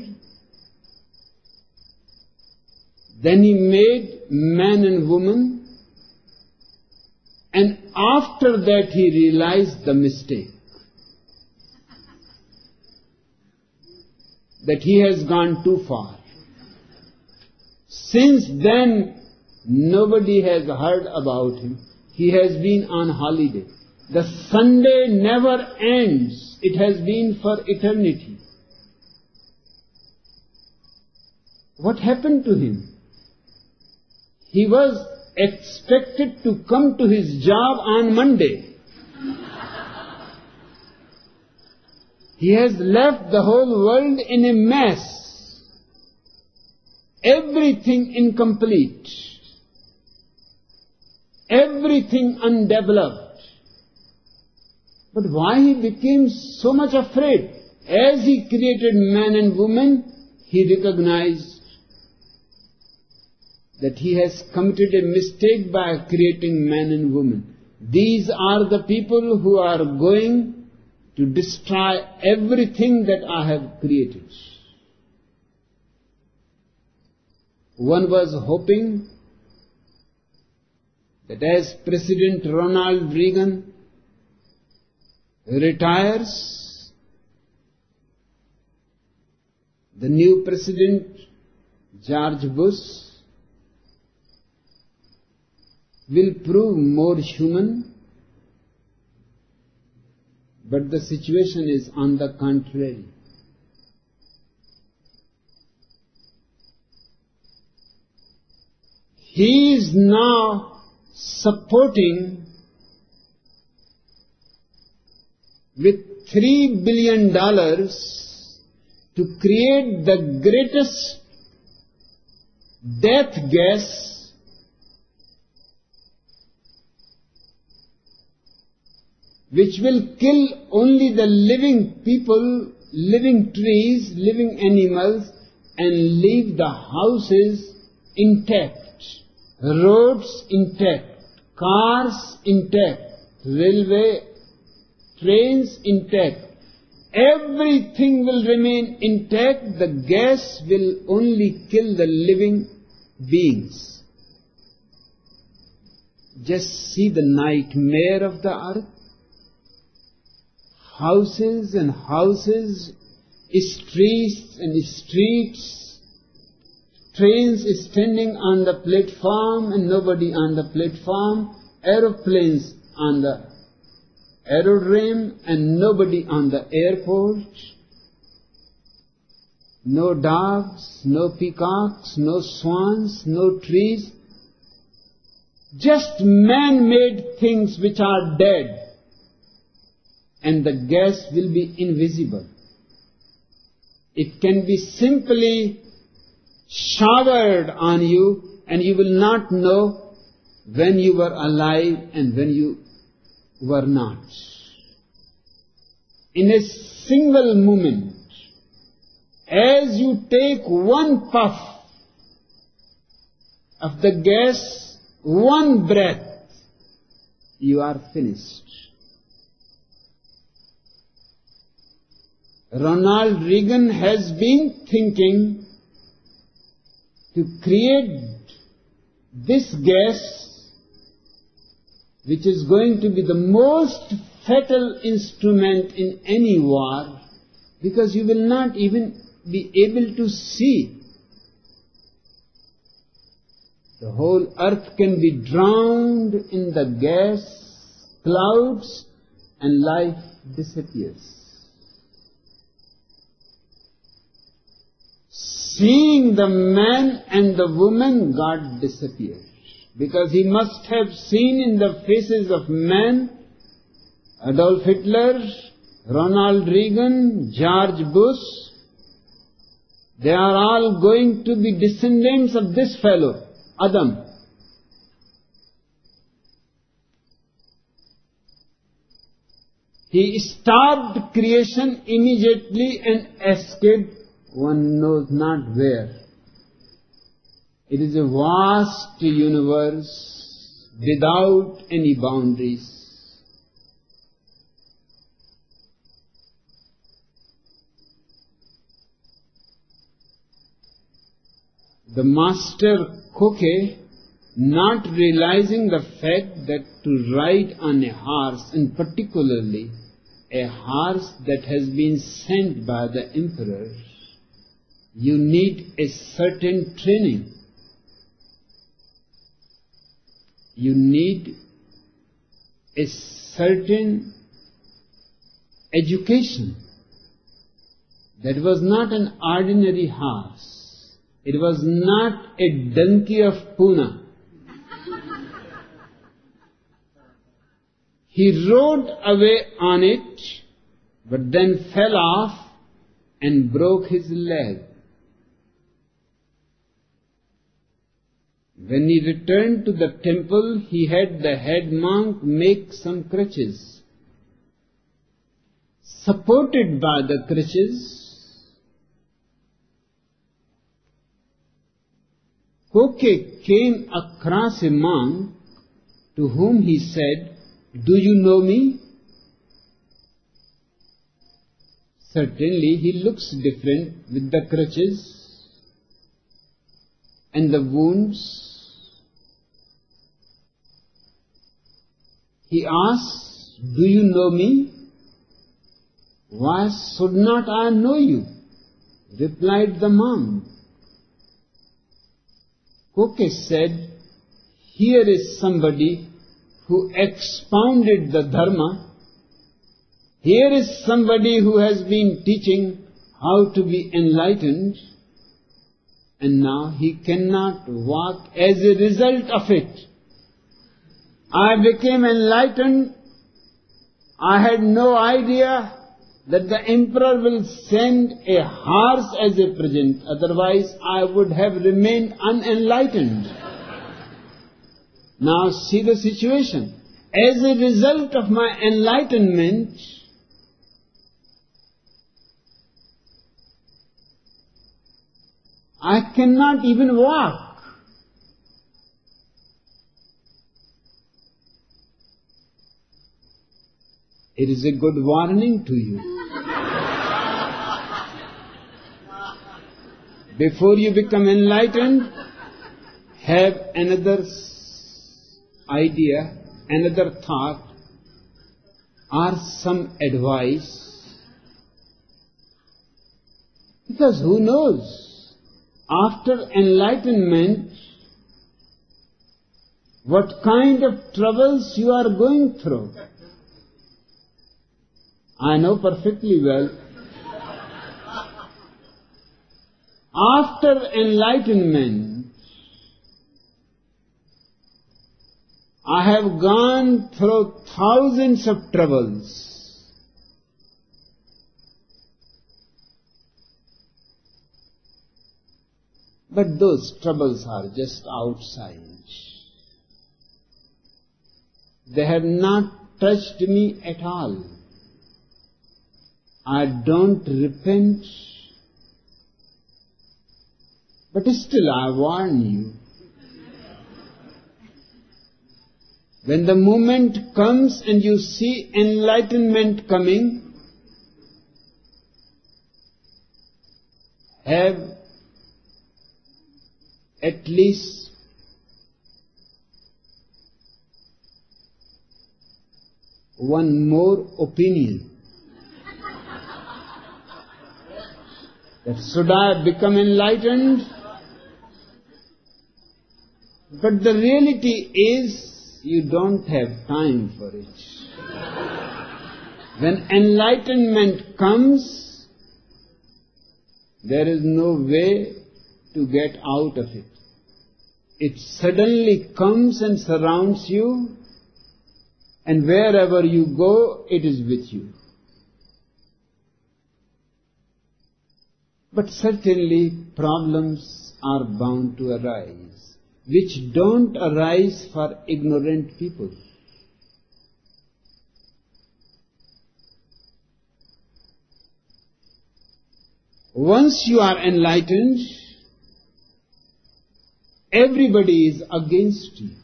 then He made man and woman, and after that He realized the mistake. That He has gone too far. Since then, nobody has heard about Him. He has been on holiday. The Sunday never ends. It has been for eternity. What happened to Him? He was expected to come to his job on Monday. He has left the whole world in a mess. Everything incomplete. Everything undeveloped. But why he became so much afraid? As he created man and woman, he recognized that he has committed a mistake by creating man and woman. These are the people who are going to destroy everything that I have created. One was hoping that as President Ronald Reagan retires, the new President George Bush will prove more human, but the situation is on the contrary. He is now supporting with three billion dollars to create the greatest death gas which will kill only the living people, living trees, living animals, and leave the houses intact, roads intact, cars intact, railway, trains intact. Everything will remain intact. The gas will only kill the living beings. Just see the nightmare of the earth. Houses and houses, streets and streets, trains standing on the platform and nobody on the platform, aeroplanes on the aerodrome and nobody on the airport, no dogs, no peacocks, no swans, no trees, just man-made things which are dead. And the gas will be invisible. It can be simply showered on you and you will not know when you were alive and when you were not. In a single moment, as you take one puff of the gas, one breath, you are finished. Ronald Reagan has been thinking to create this gas which is going to be the most fatal instrument in any war, because you will not even be able to see The whole earth can be drowned in the gas clouds and life disappears. Seeing the man and the woman, God disappeared. Because he must have seen in the faces of men, Adolf Hitler, Ronald Reagan, George Bush, they are all going to be descendants of this fellow, Adam. He stopped creation immediately and escaped, one knows not where. It is a vast universe without any boundaries. The master Koke, not realizing the fact that to ride on a horse, and particularly a horse that has been sent by the emperor, you need a certain training. You need a certain education. That was not an ordinary horse. It was not a donkey of Pune. He rode away on it, but then fell off and broke his leg. When he returned to the temple, he had the head monk make some crutches. Supported by the crutches, Koke came across a monk to whom he said, "Do you know me?" Certainly he looks different with the crutches and the wounds. He asks, "Do you know me?" "Why should not I know you?" replied the monk. Koke said, "Here is somebody who expounded the Dharma. Here is somebody who has been teaching how to be enlightened, and now he cannot walk as a result of it. I became enlightened. I had no idea that the emperor will send a horse as a present. Otherwise, I would have remained unenlightened. Now see the situation. As a result of my enlightenment, I cannot even walk. It is a good warning to you. Before you become enlightened, have another idea, another thought, or some advice. Because who knows, after enlightenment, what kind of troubles you are going through. I know perfectly well. After enlightenment, I have gone through thousands of troubles. But those troubles are just outside. They have not touched me at all. I don't repent, but still I warn you. When the moment comes and you see enlightenment coming, have at least one more opinion. That should I become enlightened, But the reality is you don't have time for it. When enlightenment comes, there is no way to get out of it. It suddenly comes and surrounds you, and wherever you go, it is with you. But certainly problems are bound to arise, which don't arise for ignorant people. Once you are enlightened, everybody is against you.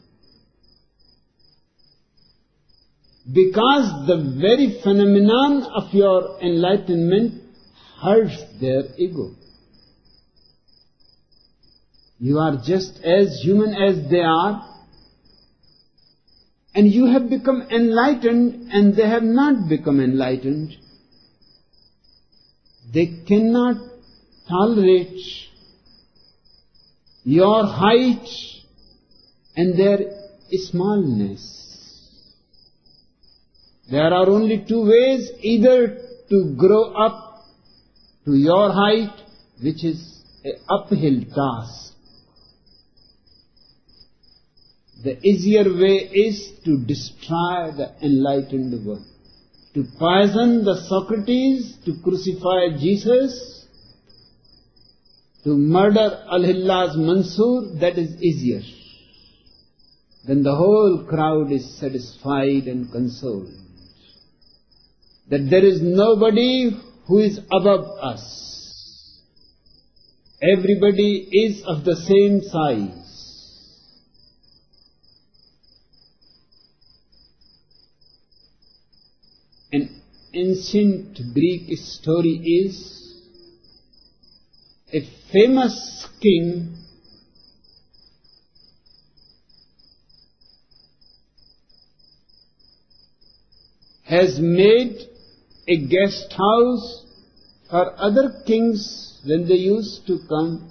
Because the very phenomenon of your enlightenment hurts their ego. You are just as human as they are, and you have become enlightened and they have not become enlightened. They cannot tolerate your height and their smallness. There are only two ways, either to grow up to your height, which is an uphill task. The easier way is to destroy the enlightened one. To poison the Socrates, to crucify Jesus, to murder Al-Hillaz Mansur, that is easier. Then the whole crowd is satisfied and consoled that there is nobody who is above us. Everybody is of the same size. An ancient Greek story is a famous king has made a guest house for other kings when they used to come.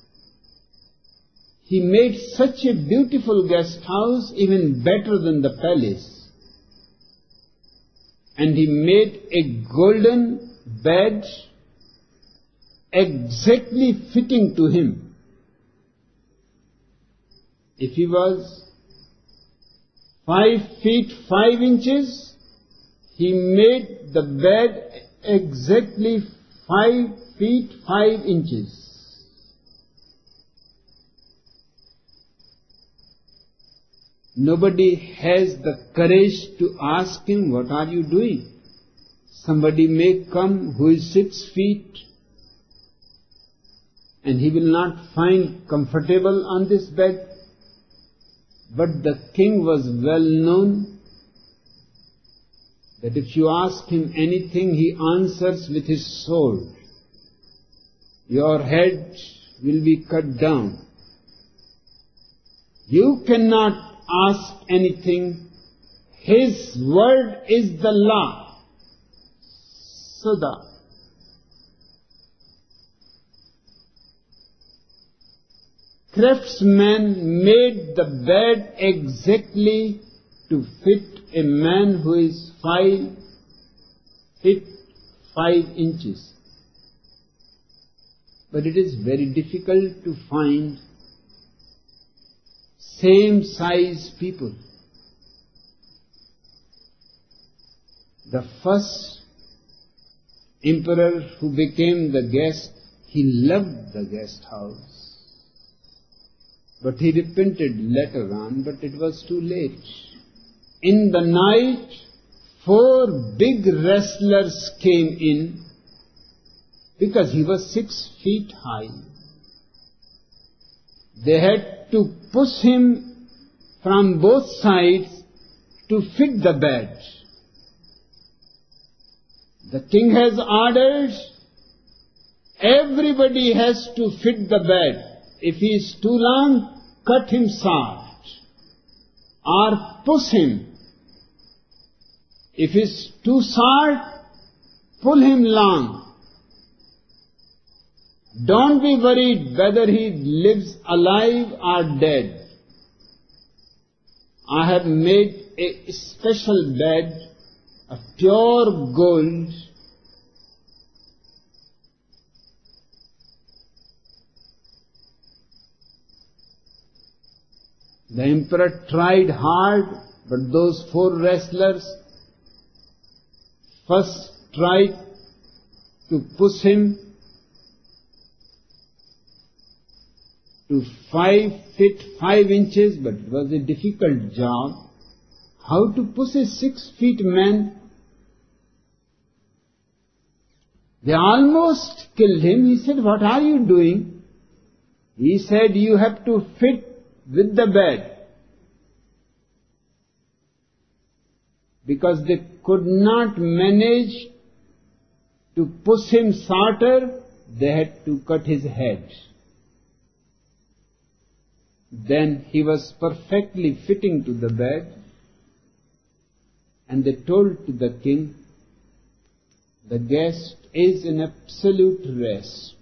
He made such a beautiful guest house, even better than the palace. And he made a golden bed exactly fitting to him. If he was five feet five inches, he made the bed exactly five feet five inches. Nobody has the courage to ask him, what are you doing? Somebody may come who is six feet and he will not find comfortable on this bed. But the king was well known that if you ask him anything, he answers with his sword. Your head will be cut down. You cannot ask anything. His word is the law. So the craftsman made the bed exactly to fit a man who is five feet five inches. But it is very difficult to find same size people. The first emperor who became the guest, he loved the guest house. But he repented later on, but it was too late. In the night, four big wrestlers came in because he was six feet high. They had to push him from both sides to fit the bed. The king has ordered, everybody has to fit the bed. If he is too long, cut him short or push him. If he is too short, pull him long. Don't be worried whether he lives alive or dead. I have made a special bed of pure gold, the emperor tried hard, but those four wrestlers first tried to push him to five feet five inches, but it was a difficult job. How to push a six feet man? They almost killed him. He said, "What are you doing?" He said, "You have to fit with the bed." Because they could not manage to push him shorter, they had to cut his head. Then he was perfectly fitting to the bed, and they told to the king, "The guest is in absolute rest."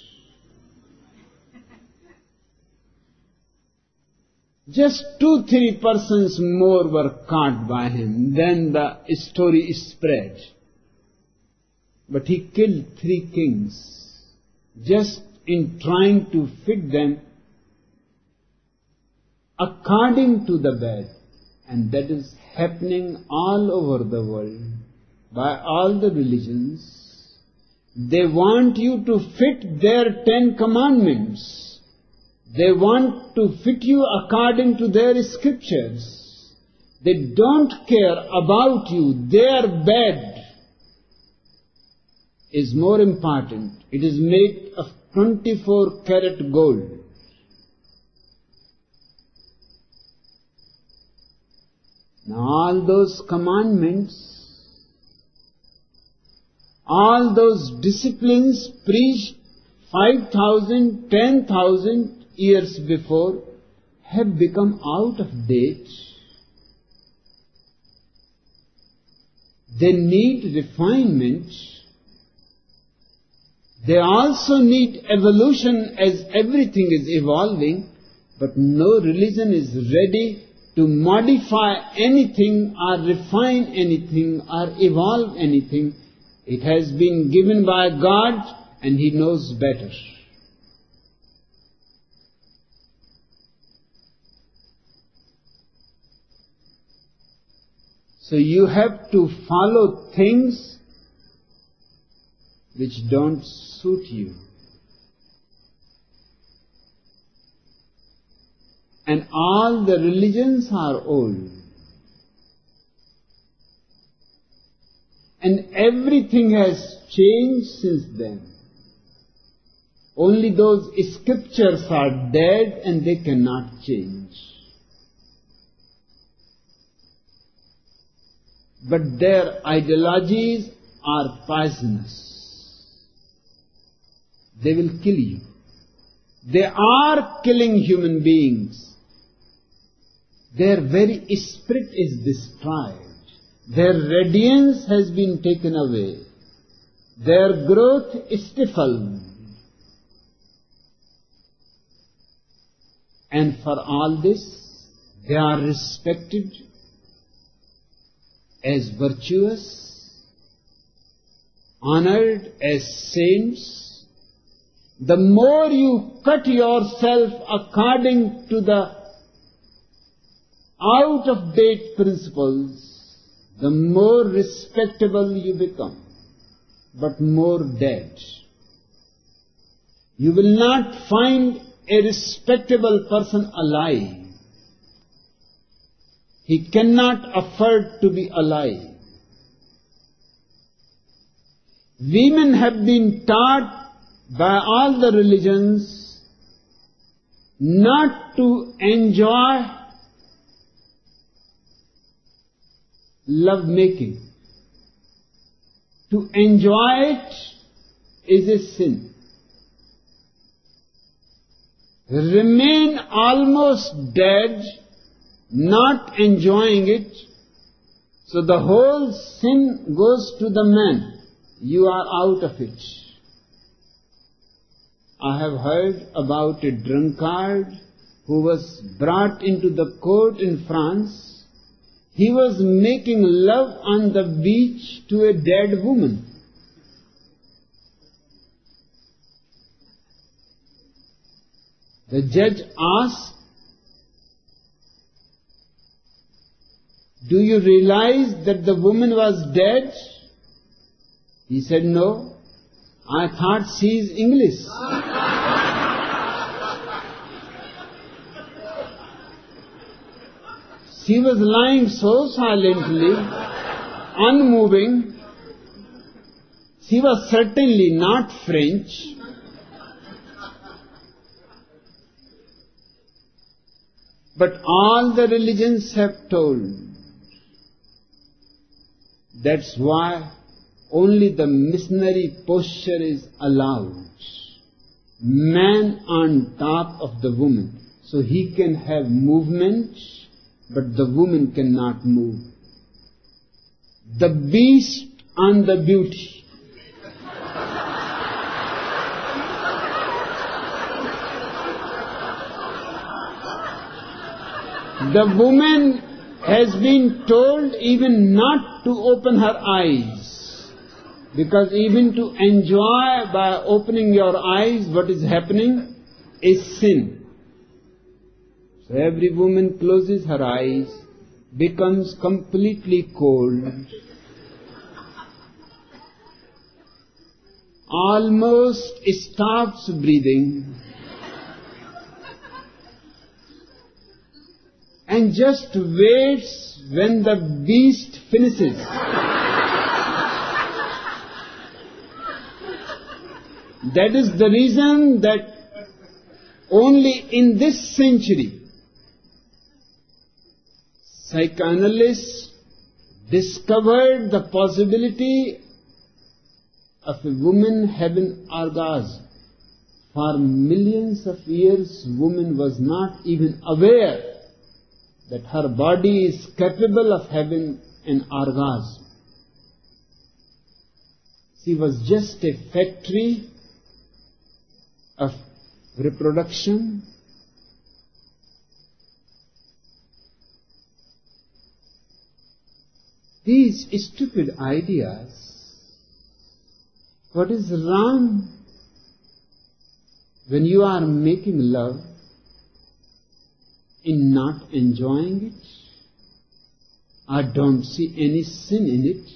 Just two, three persons more were caught by him. Then the story spread. But he killed three kings just in trying to fit them according to the bed. And that is happening all over the world by all the religions. They want you to fit their Ten Commandments. They want to fit you according to their scriptures. They don't care about you. Their bed is more important. It is made of twenty-four karat gold. Now all those commandments, all those disciplines preached five thousand, ten thousand years before have become out of date. They need refinement. They also need evolution as everything is evolving, but no religion is ready to modify anything or refine anything or evolve anything. It has been given by God and He knows better. So you have to follow things which don't suit you. And all the religions are old. And everything has changed since then. Only those scriptures are dead and they cannot change. But their ideologies are poisonous. They will kill you. They are killing human beings. Their very spirit is destroyed. Their radiance has been taken away. Their growth is stifled. And for all this, they are respected as virtuous, honored as saints. The more you cut yourself according to the out-of-date principles, the more respectable you become, but more dead. You will not find a respectable person alive. He cannot afford to be alive. Women have been taught by all the religions not to enjoy love making. To enjoy it is a sin. Remain almost dead, not enjoying it, so the whole sin goes to the man. You are out of it. I have heard about a drunkard who was brought into the court in France, he was making love on the beach to a dead woman. The judge asked, "Do you realize that the woman was dead?" He said, "No, I thought she is English." She was lying so silently, unmoving. She was certainly not French. But all the religions have told. That's why only the missionary posture is allowed. Man on top of the woman. So he can have movement, but the woman cannot move. The beast on the beauty. The woman has been told even not to open her eyes, because even to enjoy by opening your eyes what is happening is sin. So every woman closes her eyes, becomes completely cold, almost stops breathing, and just waits when the beast finishes. That is the reason that only in this century psychoanalysts discovered the possibility of a woman having orgasm. For millions of years, woman was not even aware that her body is capable of having an orgasm. She was just a factory of reproduction. These stupid ideas, what is wrong when you are making love in not enjoying it? I don't see any sin in it.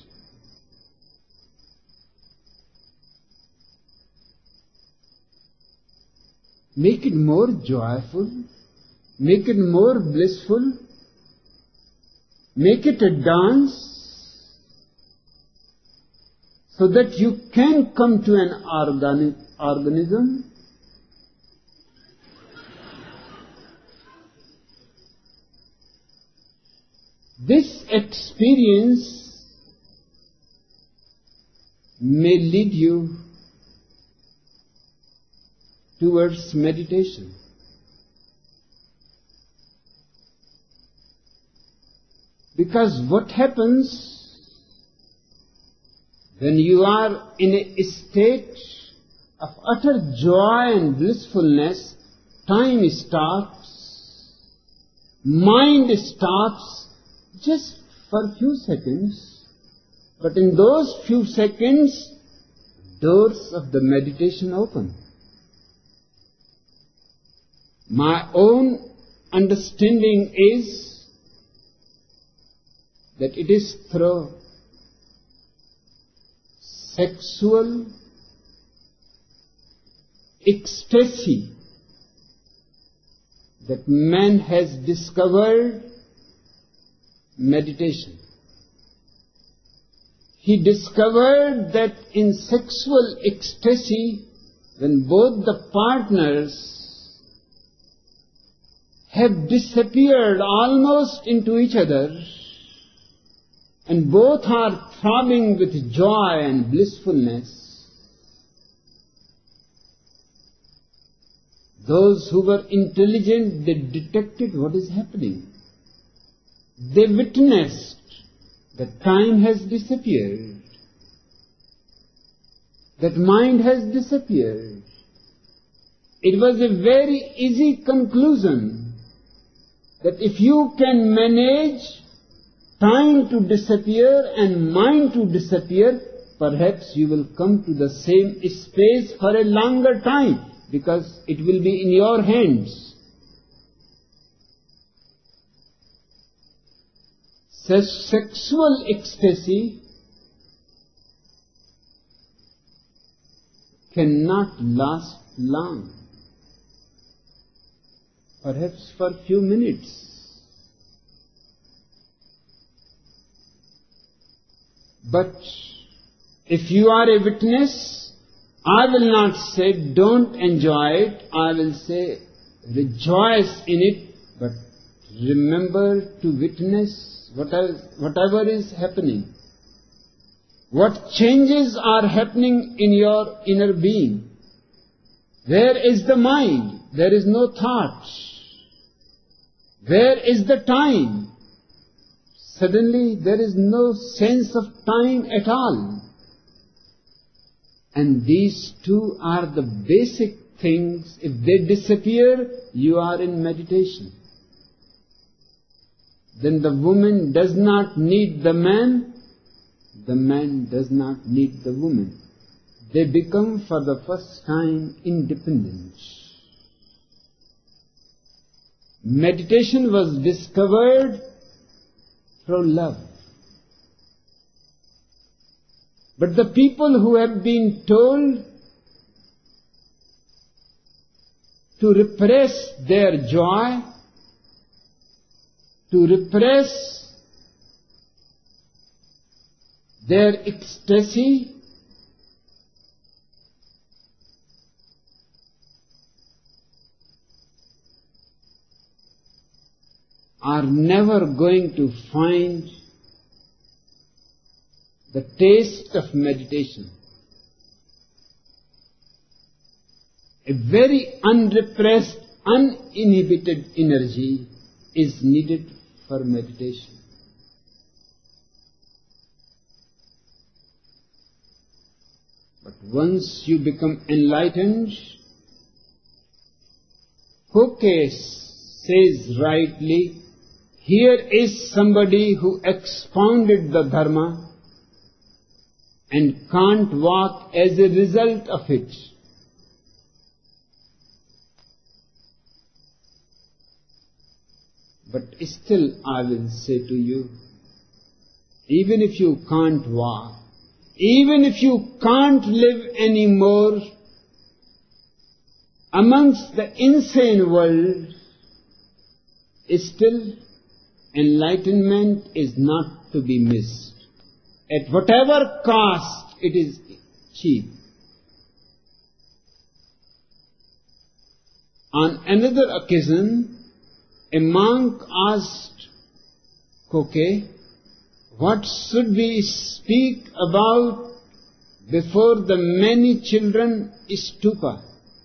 Make it more joyful, make it more blissful, make it a dance, so that you can come to an organi- organism. This experience may lead you towards meditation. Because what happens when you are in a state of utter joy and blissfulness, time stops, mind stops just for a few seconds, but in those few seconds, doors of the meditation open. My own understanding is that it is through sexual ecstasy that man has discovered meditation. He discovered that in sexual ecstasy, when both the partners have disappeared almost into each other, and both are throbbing with joy and blissfulness, those who were intelligent, they detected what is happening. They witnessed that time has disappeared, that mind has disappeared, it was a very easy conclusion that if you can manage time to disappear and mind to disappear, perhaps you will come to the same space for a longer time, because it will be in your hands. Such sexual ecstasy cannot last long, perhaps for a few minutes. But if you are a witness, I will not say don't enjoy it, I will say rejoice in it, but remember to witness whatever, whatever is happening. What changes are happening in your inner being. Where is the mind? There is no thought. Where is the time? Suddenly there is no sense of time at all. And these two are the basic things. If they disappear, you are in meditation. Then the woman does not need the man, the man does not need the woman. They become for the first time independent. Meditation was discovered through love. But the people who have been told to repress their joy, to repress their ecstasy, are never going to find the taste of meditation. A very unrepressed, uninhibited energy is needed for meditation. But once you become enlightened, Koke says rightly, here is somebody who expounded the Dharma and can't walk as a result of it. But still I will say to you, even if you can't walk, even if you can't live anymore amongst the insane world, still enlightenment is not to be missed. At whatever cost, it is cheap. On another occasion, a monk asked Koke, what should we speak about before the many children stupa?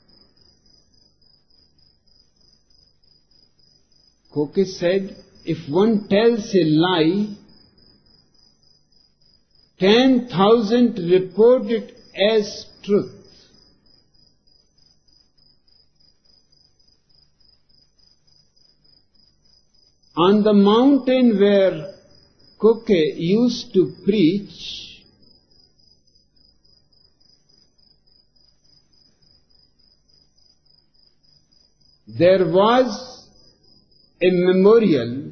Koke said, if one tells a lie, ten thousand report it as truth. On the mountain where Koke used to preach, there was a memorial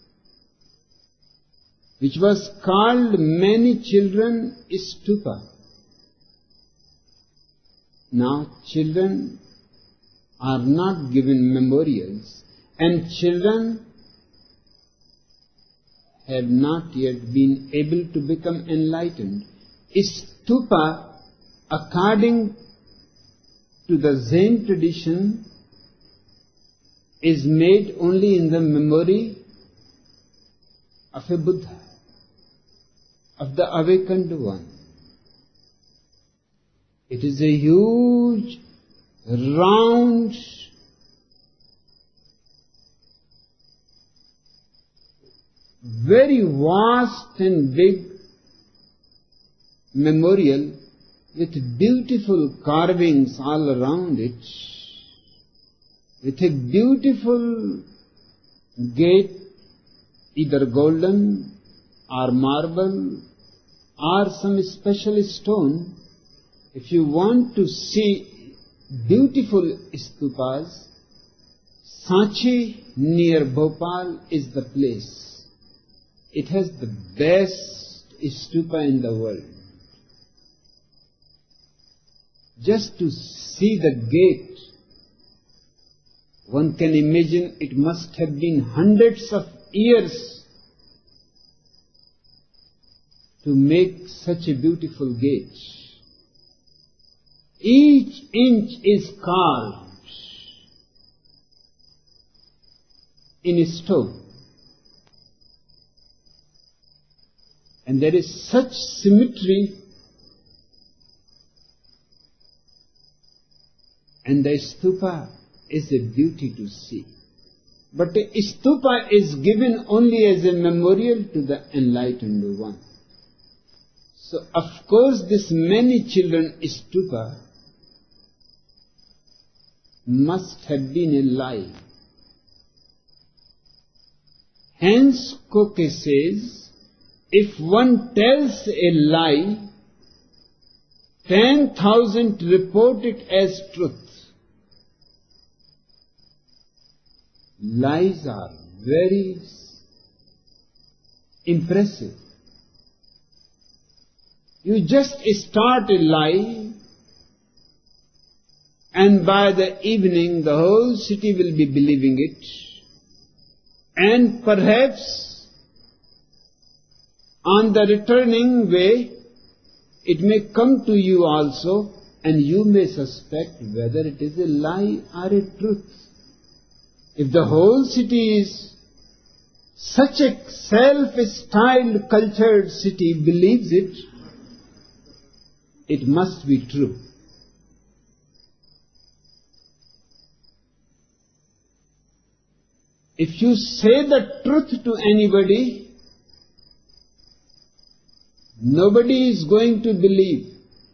which was called Many Children Stupa. Now children are not given memorials, and children have not yet been able to become enlightened. Stupa, according to the Zen tradition, is made only in the memory of a Buddha, of the awakened one. It is a huge, round, very vast and big memorial with beautiful carvings all around it. with a beautiful gate, either golden or marble or some special stone. If you want to see beautiful stupas, Sanchi near Bhopal is the place. It has the best stupa in the world. Just to see the gate, one can imagine it must have been hundreds of years to make such a beautiful gate. Each inch is carved in stone. And there is such symmetry, and the stupa is a beauty to see. But a stupa is given only as a memorial to the enlightened one. So, of course, this many children stupa must have been a lie. Hence, Koke says, if one tells a lie, ten thousand report it as truth. Lies are very impressive. You just start a lie, and by the evening the whole city will be believing it, and perhaps on the returning way it may come to you also, and you may suspect whether it is a lie or a truth. If the whole city is such a self-styled, cultured city believes it, it must be true. If you say the truth to anybody, nobody is going to believe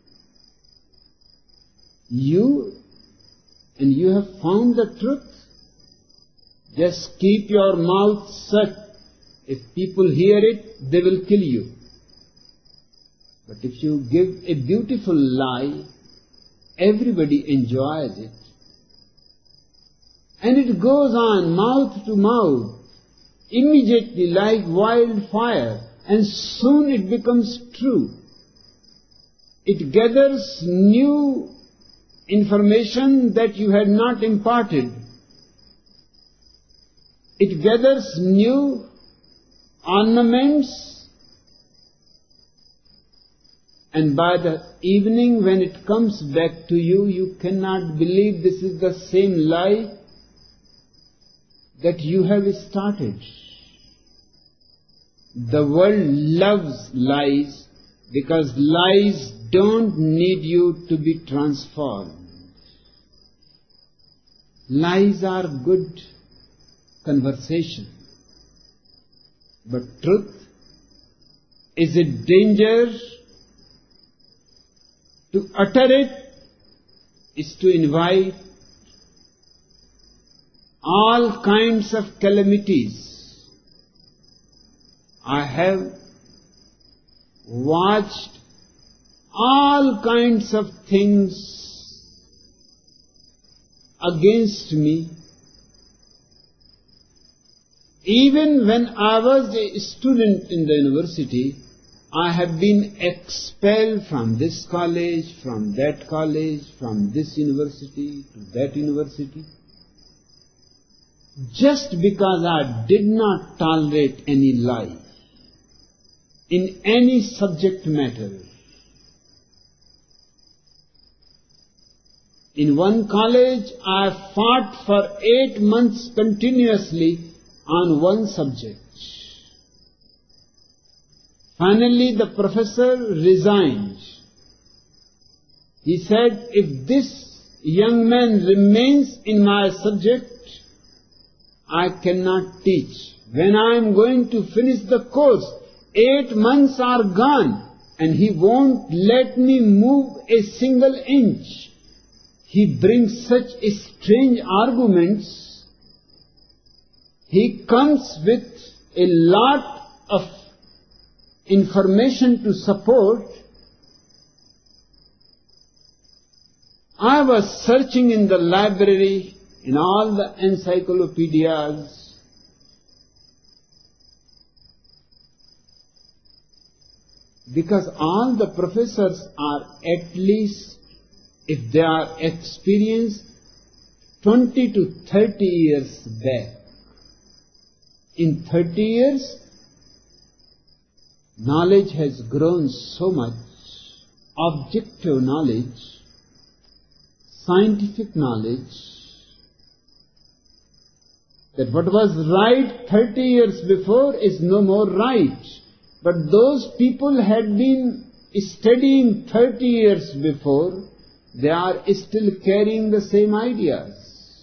you, and you have found the truth. Just keep your mouth shut. If people hear it, they will kill you. But if you give a beautiful lie, everybody enjoys it. And it goes on mouth to mouth, immediately like wildfire, and soon it becomes true. It gathers new information that you had not imparted. It gathers new ornaments, and by the evening when it comes back to you, you cannot believe this is the same lie that you have started. The world loves lies because lies don't need you to be transformed. Lies are good conversation, but truth is a danger. To utter it is to invite all kinds of calamities. I have watched all kinds of things against me. Even when I was a student in the university, I have been expelled from this college, from that college, from this university to that university, just because I did not tolerate any lie in any subject matter. In one college, I fought for eight months continuously on one subject. Finally, the professor resigned. He said, if this young man remains in my subject, I cannot teach. When I am going to finish the course, eight months are gone, and he won't let me move a single inch. he brings such strange arguments. He comes with a lot of information to support. I was searching in the library, in all the encyclopedias, because all the professors are at least, if they are experienced, twenty to thirty years back. In thirty years, knowledge has grown so much, objective knowledge, scientific knowledge, that what was right thirty years before is no more right. But those people had been studying thirty years before, they are still carrying the same ideas.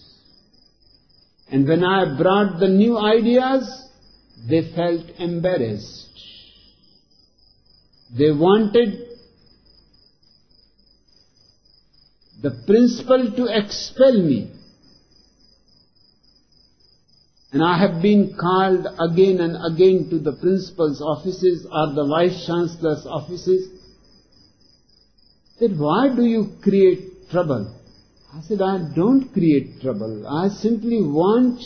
And when I brought the new ideas, they felt embarrassed. They wanted the principal to expel me. And I have been called again and again to the principal's offices or the vice-chancellor's offices. That why do you create trouble? I said, I don't create trouble. I simply want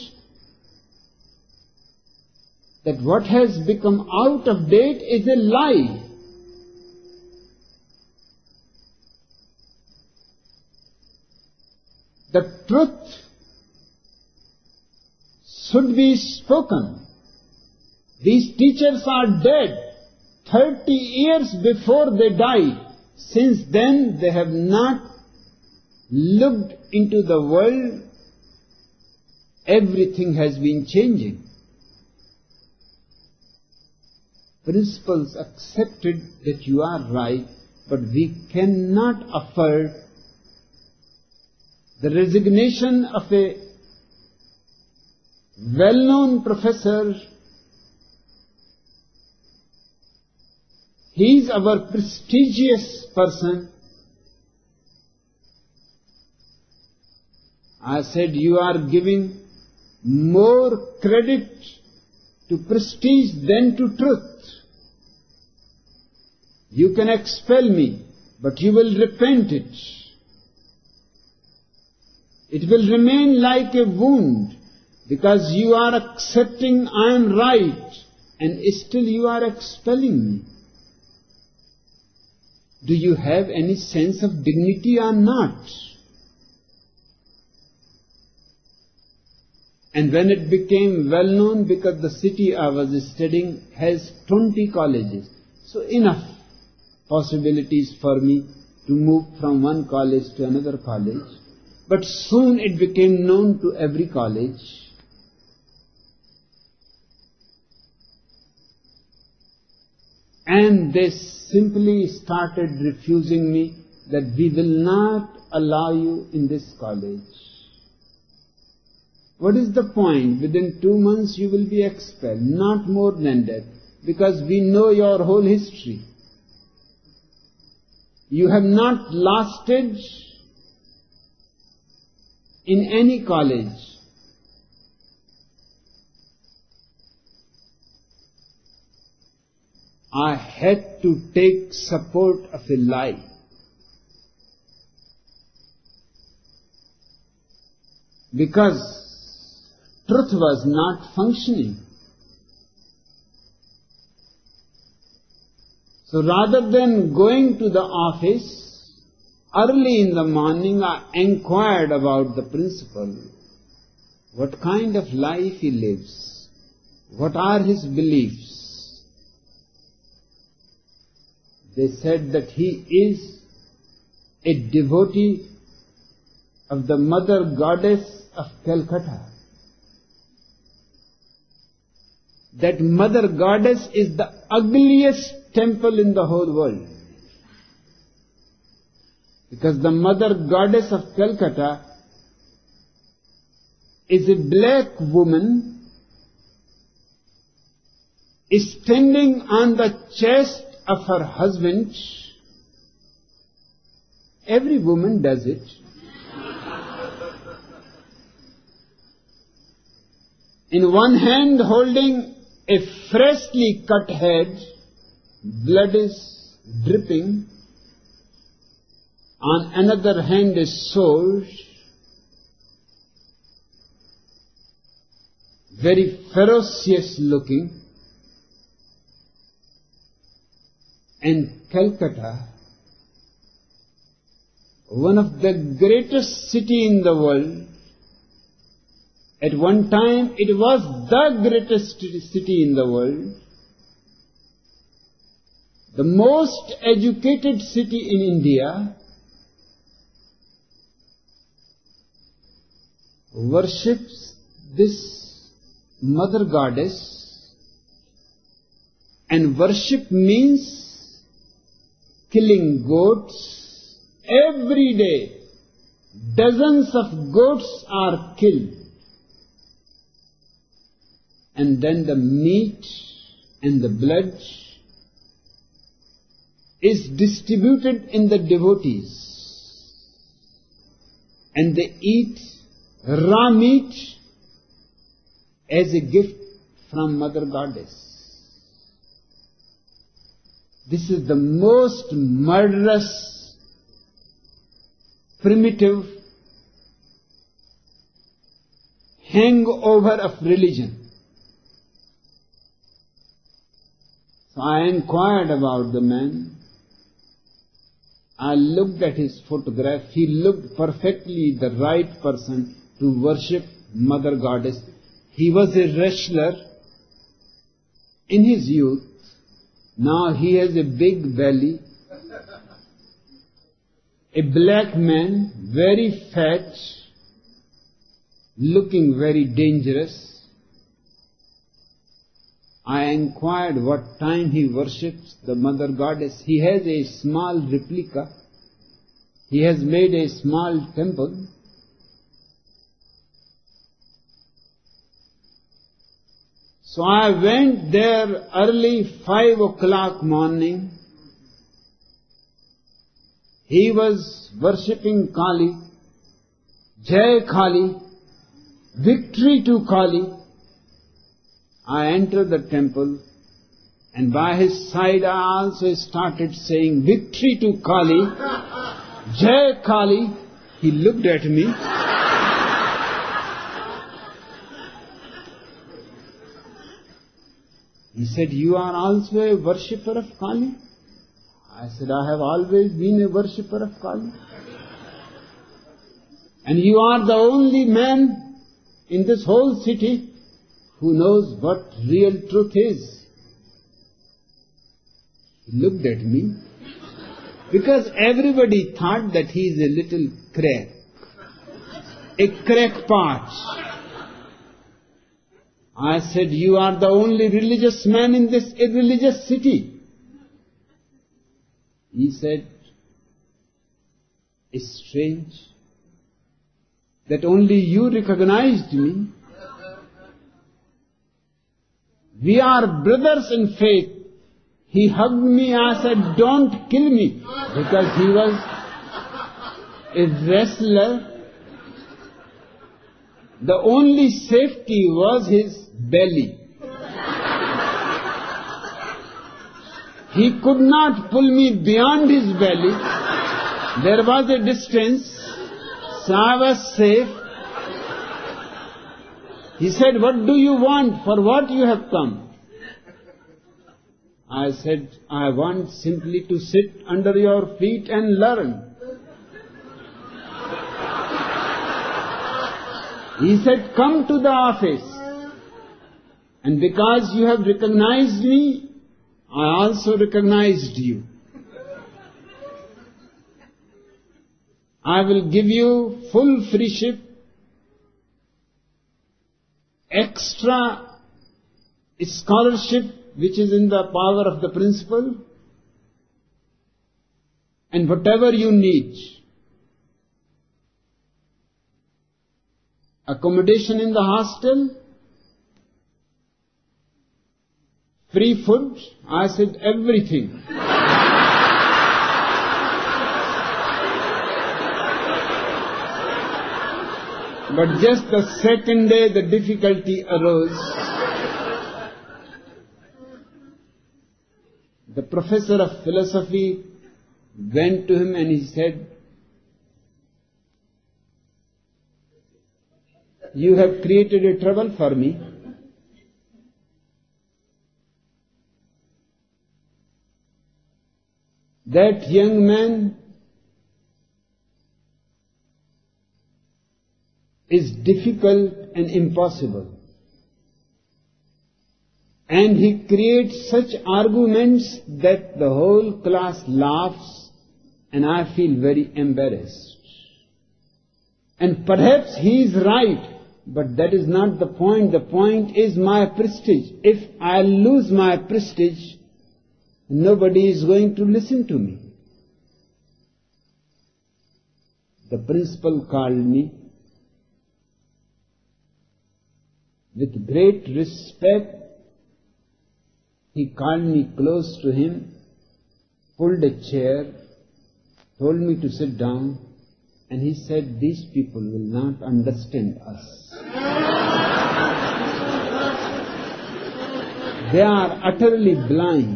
that what has become out of date is a lie. The truth should be spoken. These teachers are dead thirty years before they died. Since then, they have not looked into the world. Everything has been changing. Principals accepted that you are right, but we cannot afford the resignation of a well-known professor. He is our prestigious person. I said, you are giving more credit to prestige than to truth. You can expel me, but you will repent it. It will remain like a wound, because you are accepting I am right, and still you are expelling me. Do you have any sense of dignity or not? And when it became well known, because the city I was studying has twenty colleges, so enough possibilities for me to move from one college to another college. But soon it became known to every college. And they simply started refusing me, that we will not allow you in this college. What is the point? Within two months you will be expelled, not more than that, because we know your whole history. You have not lasted in any college. I had to take support of a lie. Because truth was not functioning. So rather than going to the office, early in the morning I inquired about the principal. What kind of life he lives? What are his beliefs? They said that he is a devotee of the Mother Goddess of Calcutta. That Mother Goddess is the ugliest temple in the whole world. Because the Mother Goddess of Calcutta is a black woman standing on the chest of her husband. Every woman does it. in one hand holding a freshly cut head, blood is dripping, on another hand a sword, very ferocious looking, and Calcutta, one of the greatest city in the world. At one time it was the greatest city in the world, the most educated city in India, worships this mother goddess, and worship means killing goats. Every day dozens of goats are killed, and then the meat and the blood is distributed in the devotees, and they eat raw meat as a gift from Mother Goddess. This is the most murderous, primitive hangover of religion. So I inquired about the man. I looked at his photograph. He looked perfectly the right person to worship Mother Goddess. He was a wrestler in his youth. Now he has a big belly. A black man, very fat, looking very dangerous. I inquired what time he worships the Mother Goddess. He has a small replica. He has made a small temple. So I went there early five o'clock morning. He was worshipping Kali. Jai Kali. Victory to Kali. I entered the temple, and by his side I also started saying, victory to Kali, Jai Kali. He looked at me. He said, you are also a worshipper of Kali? I said, I have always been a worshipper of Kali. And you are the only man in this whole city who knows what real truth is. He looked at me, because everybody thought that he is a little crack, a crackpot. I said, you are the only religious man in this irreligious city. He said, it's strange that only you recognized me. We are brothers in faith. He hugged me. I said, don't kill me. Because he was a wrestler. The only safety was his belly. He could not pull me beyond his belly. There was a distance, so I was safe. He said, what do you want? For what you have come? I said, I want simply to sit under your feet and learn. He said, come to the office. And because you have recognized me, I also recognized you. I will give you full freeship, extra scholarship which is in the power of the principal, and whatever you need. Accommodation in the hostel, free food. I said, everything. But just the second day the difficulty arose. The professor of philosophy went to him and he said, "You have created a trouble for me. That young man is difficult and impossible. And he creates such arguments that the whole class laughs and I feel very embarrassed. And perhaps he is right, but that is not the point. The point is my prestige. If I lose my prestige, nobody is going to listen to me." The principal called me. With great respect, he called me close to him, pulled a chair, told me to sit down, and he said, "These people will not understand us. They are utterly blind.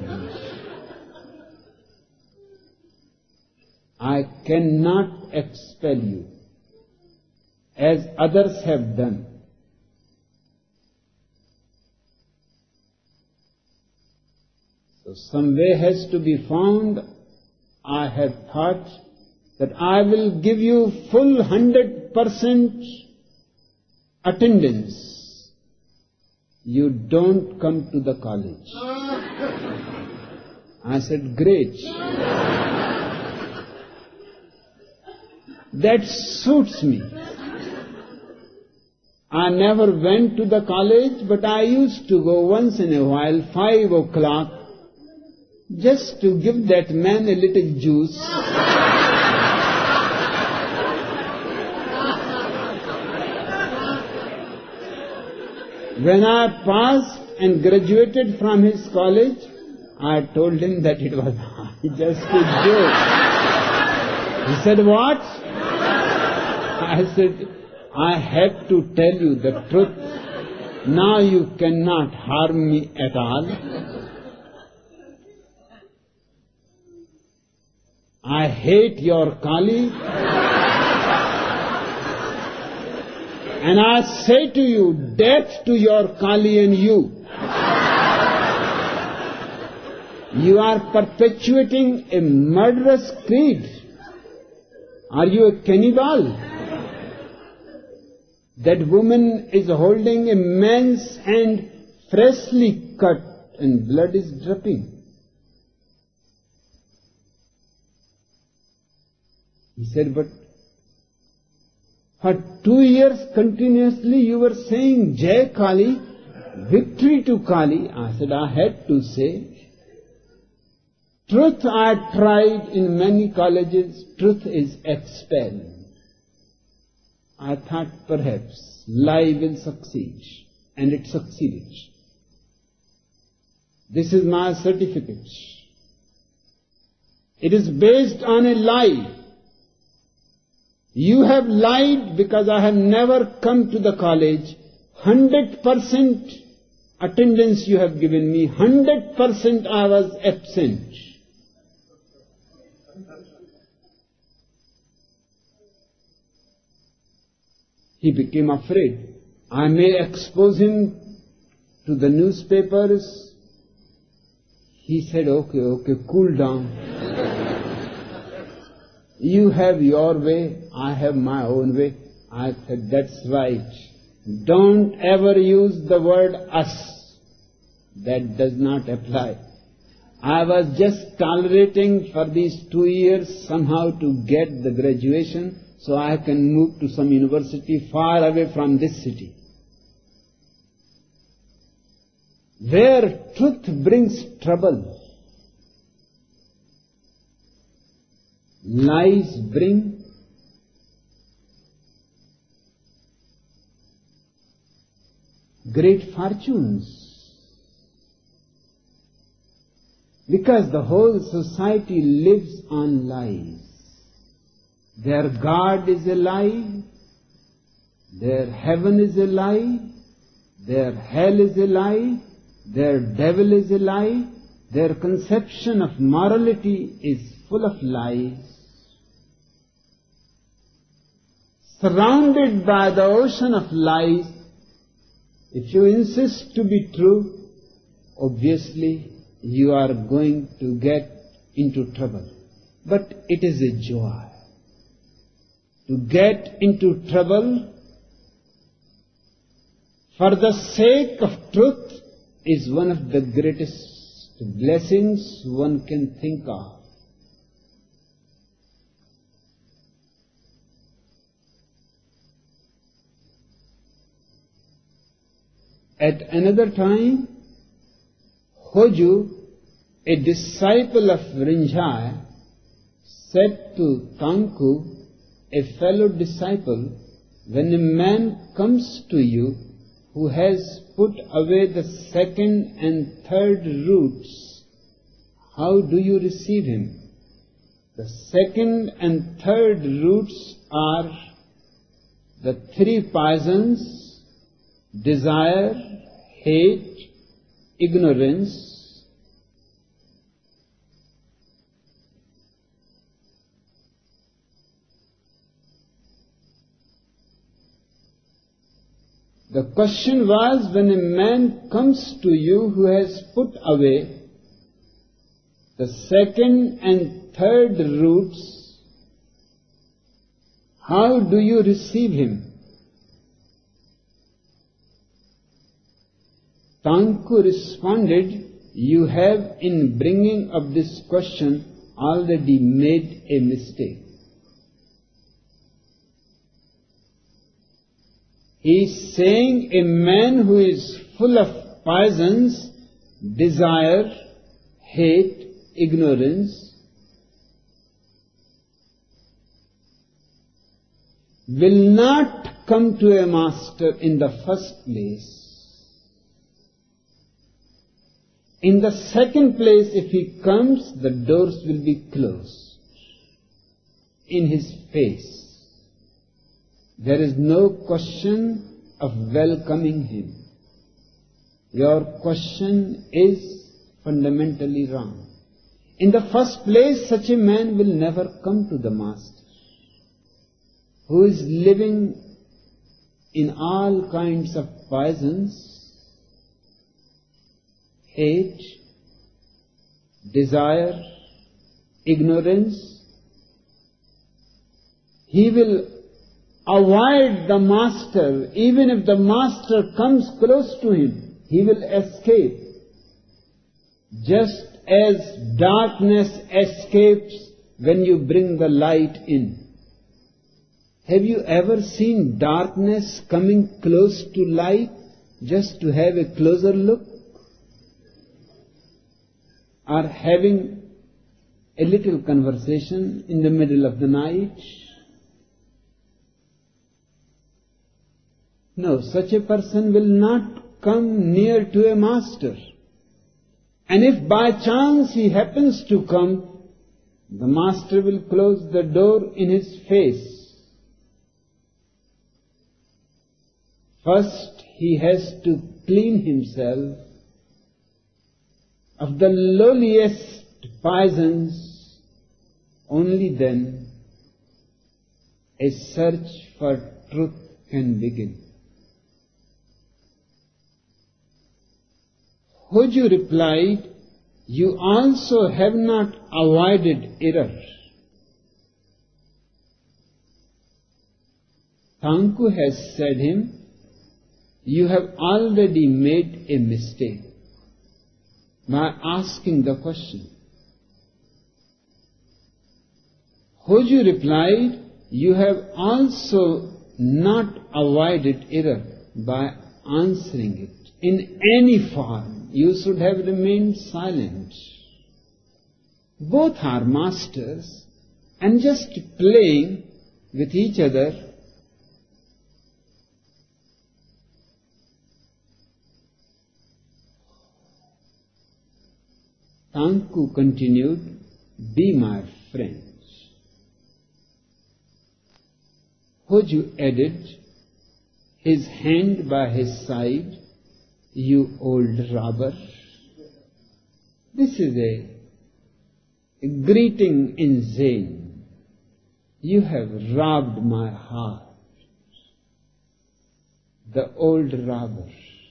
I cannot expel you as others have done. So some way has to be found. I have thought that I will give you full hundred percent attendance. You don't come to the college." I said, "Great. That suits me. I never went to the college, but I used to go once in a while, five o'clock, just to give that man a little juice. When I passed and graduated from his college, I told him that it was just a joke. He said, "What?" I said, "I have to tell you the truth. Now you cannot harm me at all. I hate your Kali. And I say to you, death to your Kali and you. You are perpetuating a murderous creed. Are you a cannibal? That woman is holding a man's hand freshly cut and blood is dripping." He said, "But for two years continuously you were saying Jai Kali, victory to Kali." I said, "I had to say. Truth I tried in many colleges, truth is expelled. I thought perhaps lie will succeed, and it succeeded. This is my certificate. It is based on a lie. You have lied because I have never come to the college. Hundred percent attendance you have given me. Hundred percent I was absent." He became afraid. I may expose him to the newspapers. He said, "Okay, okay, cool down. You have your way, I have my own way." I said, "That's right. Don't ever use the word us. That does not apply. I was just tolerating for these two years somehow to get the graduation so I can move to some university far away from this city, where truth brings trouble. Lies bring great fortunes, because the whole society lives on lies. Their God is a lie, Their heaven is a lie, their hell is a lie, their devil is a lie, their conception of morality is full of lies. Surrounded by the ocean of lies, if you insist to be true, obviously you are going to get into trouble. But it is a joy. To get into trouble for the sake of truth is one of the greatest blessings one can think of. At another time, Hoju, a disciple of Rinzai, said to Tanku, a fellow disciple, when a man comes to you who has put away the second and third roots, how do you receive him? The second and third roots are the three poisons: desire, hate, ignorance. The question was, when a man comes to you who has put away the second and third roots, how do you receive him? Tanku responded, you have in bringing up this question already made a mistake. He is saying a man who is full of poisons, desire, hate, ignorance, will not come to a master in the first place. In the second place, if he comes, the doors will be closed in his face. There is no question of welcoming him. Your question is fundamentally wrong. In the first place, such a man will never come to the Master, who is living in all kinds of poisons, hate, desire, ignorance. He will avoid the Master. Even if the Master comes close to him, he will escape. Just as darkness escapes when you bring the light in. Have you ever seen darkness coming close to light just to have a closer look? Or having a little conversation in the middle of the night? No, such a person will not come near to a master. And if by chance he happens to come, the master will close the door in his face. First, he has to clean himself of the lowliest poisons. Only then a search for truth can begin. Hoju replied, you also have not avoided error. Tanku has said him, you have already made a mistake by asking the question. Hoju replied, you have also not avoided error by answering it in any form. You should have remained silent. Both are masters, and just playing with each other. Tanku continued, be my friend. Hoju added, his hand by his side, "You old robber." This is a, a greeting in Zen. "You have robbed my heart." The old robber.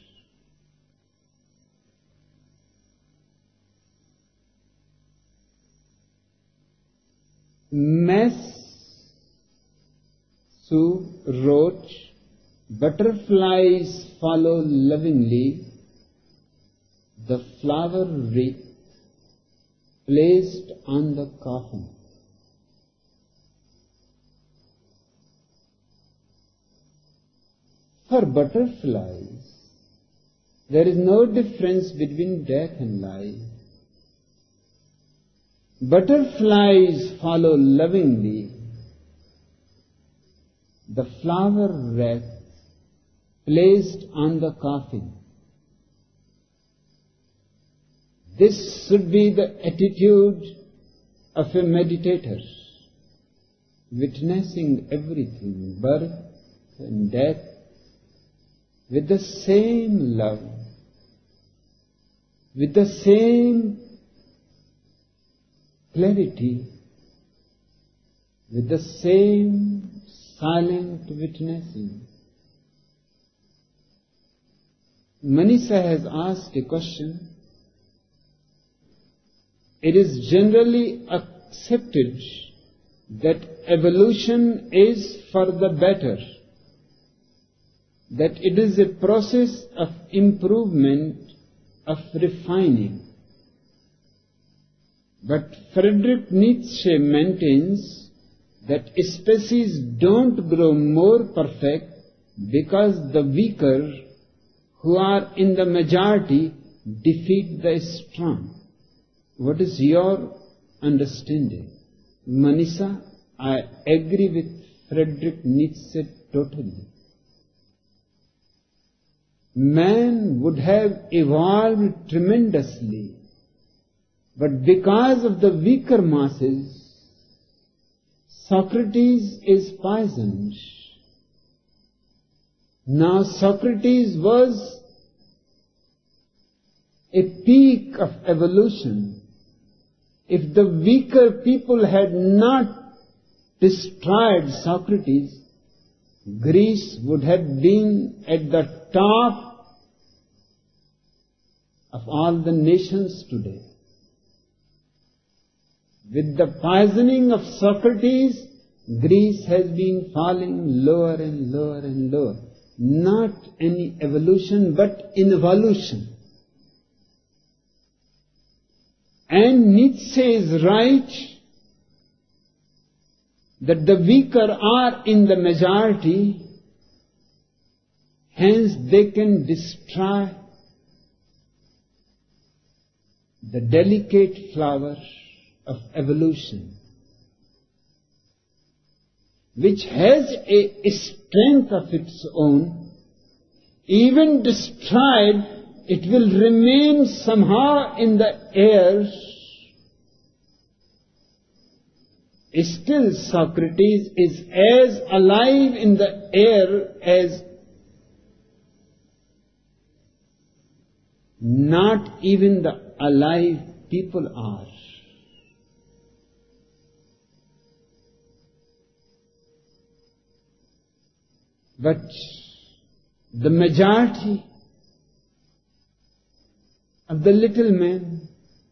Masu wrote, "Butterflies follow lovingly the flower wreath placed on the coffin." For butterflies, there is no difference between death and life. Butterflies follow lovingly the flower wreath placed on the coffin. This should be the attitude of a meditator, witnessing everything, birth and death, with the same love, with the same clarity, with the same silent witnessing. Manisha has asked a question. It is generally accepted that evolution is for the better, that it is a process of improvement, of refining. But Friedrich Nietzsche maintains that species don't grow more perfect because the weaker, who are in the majority, defeat the strong. What is your understanding? Manisha, I agree with Friedrich Nietzsche totally. Man would have evolved tremendously, but because of the weaker masses, Socrates is poisoned. Now Socrates was a peak of evolution. If the weaker people had not destroyed Socrates, Greece would have been at the top of all the nations today. With the poisoning of Socrates, Greece has been falling lower and lower and lower. Not any evolution, but involution. And Nietzsche is right that the weaker are in the majority, hence they can destroy the delicate flower of evolution, which has a strength of its own. Even destroyed, it will remain somehow in the air. Still, Socrates is as alive in the air as not even the alive people are. But the majority of the little men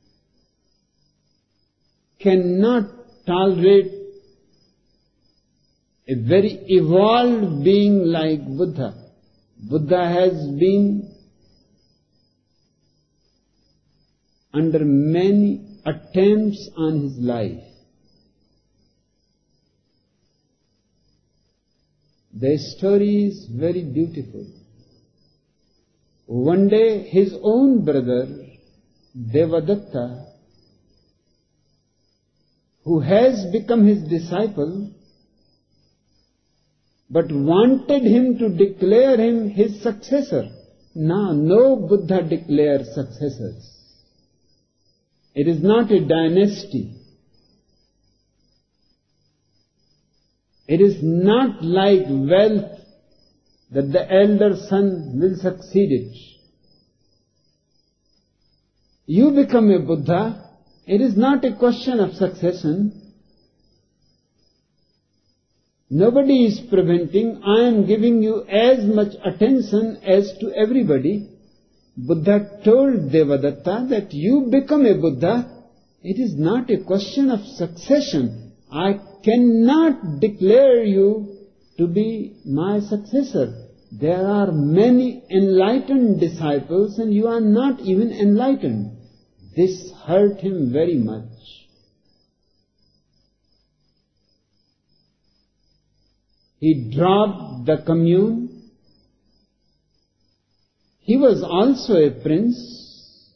cannot tolerate a very evolved being like Buddha. Buddha has been under many attempts on his life. The story is very beautiful. One day his own brother, Devadatta, who has become his disciple, but wanted him to declare him his successor. Now, no Buddha declares successors. It is not a dynasty. It is not like wealth that the elder son will succeed it. You become a Buddha, it is not a question of succession. Nobody is preventing. I am giving you as much attention as to everybody. Buddha told Devadatta that you become a Buddha. It is not a question of succession. I cannot declare you to be my successor. There are many enlightened disciples and you are not even enlightened. This hurt him very much. He dropped the commune. He was also a prince.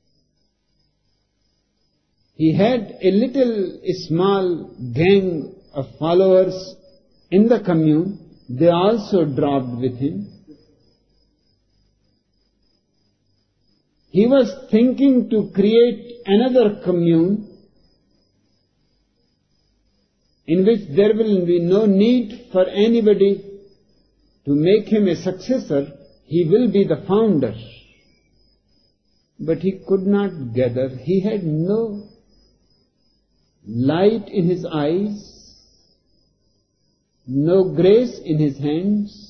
He had a little small gang of followers in the commune. They also dropped with him. He was thinking to create another commune in which there will be no need for anybody to make him a successor. He will be the founder. But he could not gather. He had no light in his eyes, no grace in his hands,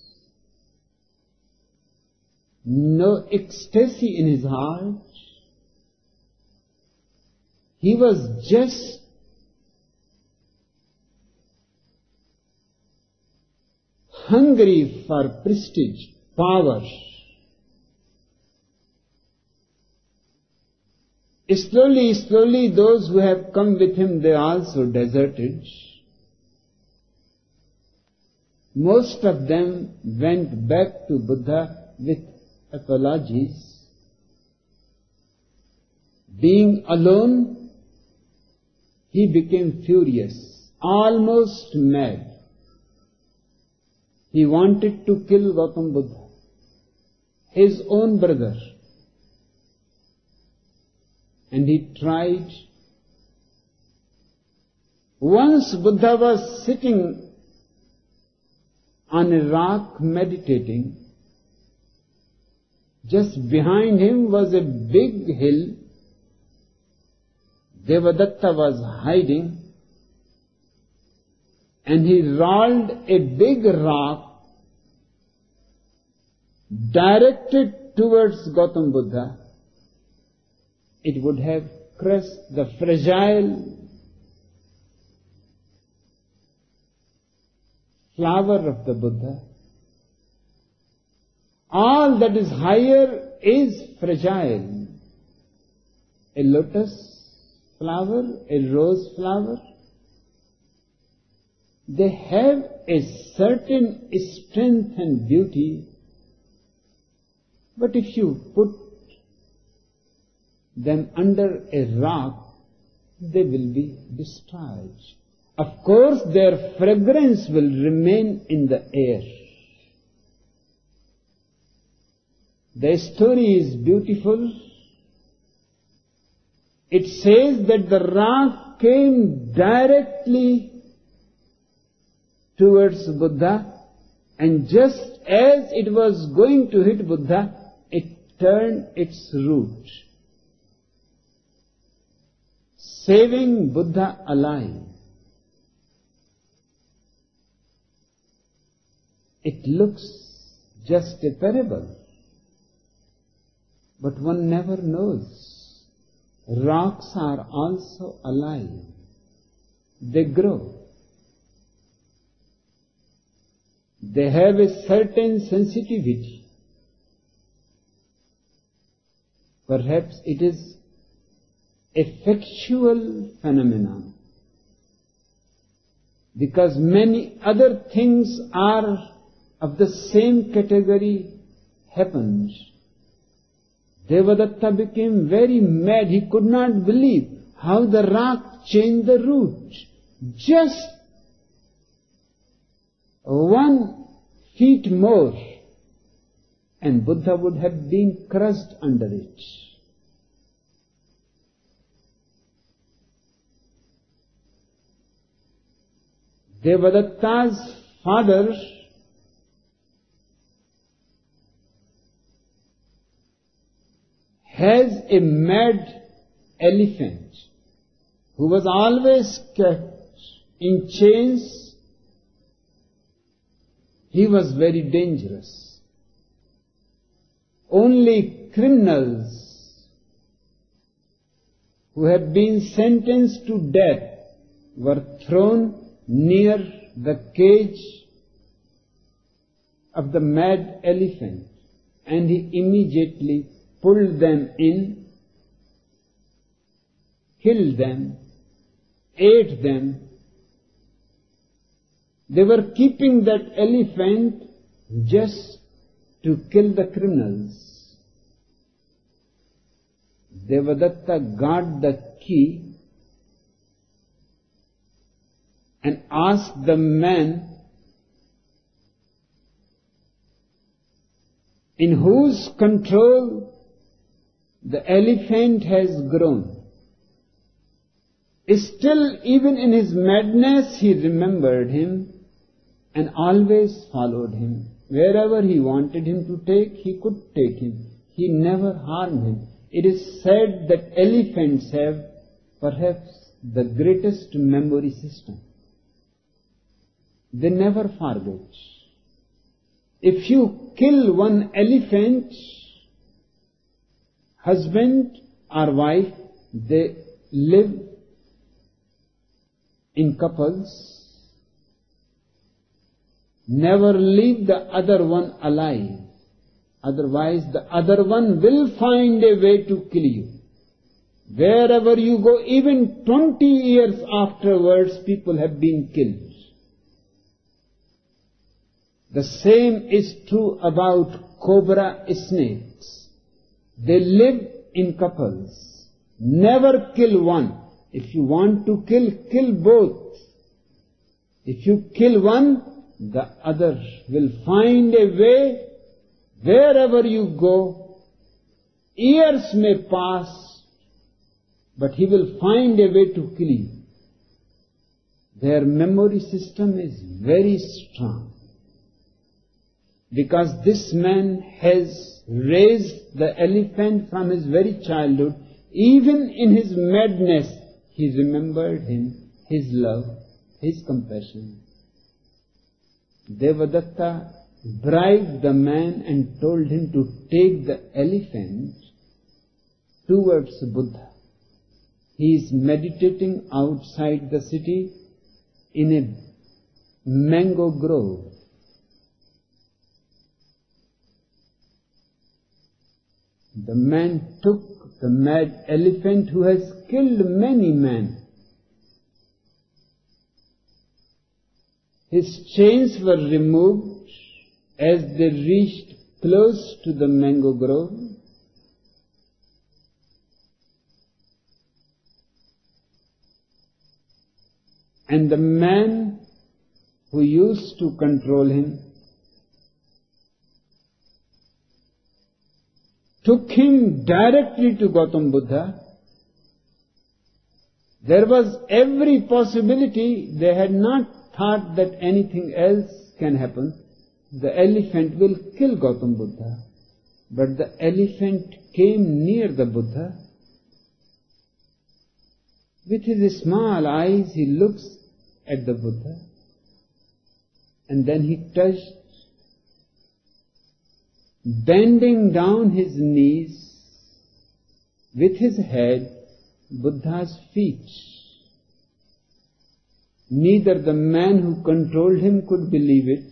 no ecstasy in his heart. He was just hungry for prestige, power. Slowly, slowly, those who have come with him, they also deserted. Most of them went back to Buddha with apologies. Being alone, he became furious, almost mad. He wanted to kill Gautam Buddha, his own brother. And he tried. Once Buddha was sitting on a rock meditating. Just behind him was a big hill. Devadatta was hiding. And he rolled a big rock directed towards Gautam Buddha. It would have crushed the fragile flower of the Buddha. All that is higher is fragile. A lotus flower, a rose flower, they have a certain strength and beauty, but if you put them under a rock, they will be destroyed. Of course, their fragrance will remain in the air. The story is beautiful. It says that the rock came directly towards Buddha, and just as it was going to hit Buddha, it turned its root, saving Buddha alive. It looks just a parable, but one never knows. Rocks are also alive. They grow. They have a certain sensitivity. Perhaps it is a factual phenomenon, because many other things are of the same category happened. Devadatta became very mad. He could not believe how the rock changed the root. Just one feet more, and Buddha would have been crushed under it. Devadatta's father has a mad elephant who was always kept in chains. He was very dangerous. Only criminals who had been sentenced to death were thrown near the cage of the mad elephant, and he immediately pulled them in, killed them, ate them. They were keeping that elephant just to kill the criminals. Devadatta got the key and asked the man in whose control the elephant has grown. Still, even in his madness, he remembered him and always followed him. Wherever he wanted him to take, he could take him. He never harmed him. It is said that elephants have perhaps the greatest memory system. They never forget. If you kill one elephant, husband or wife, they live in couples, never leave the other one alive. Otherwise, the other one will find a way to kill you. Wherever you go, even twenty years afterwards, people have been killed. The same is true about cobra snakes. They live in couples. Never kill one. If you want to kill, kill both. If you kill one, the other will find a way. Wherever you go, years may pass, but he will find a way to kill you. Their memory system is very strong, because this man has raised the elephant from his very childhood. Even in his madness, he remembered him, his love, his compassion. Devadatta bribed the man and told him to take the elephant towards Buddha. He is meditating outside the city in a mango grove. The man took the mad elephant who has killed many men. His chains were removed as they reached close to the mango grove. And the man who used to control him took him directly to Gautam Buddha. There was every possibility. They had not thought that anything else can happen. The elephant will kill Gautam Buddha. But the elephant came near the Buddha. With his small eyes, he looks at the Buddha. And then he touched, bending down his knees with his head, Buddha's feet. Neither the man who controlled him could believe it,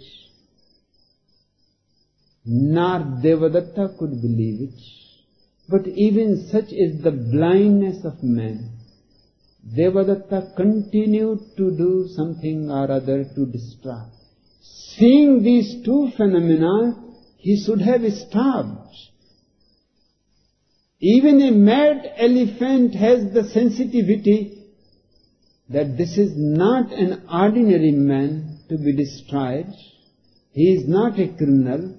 nor Devadatta could believe it. But even such is the blindness of man. Devadatta continued to do something or other to distract. Seeing these two phenomena, he should have stopped. Even a mad elephant has the sensitivity that this is not an ordinary man to be destroyed. He is not a criminal.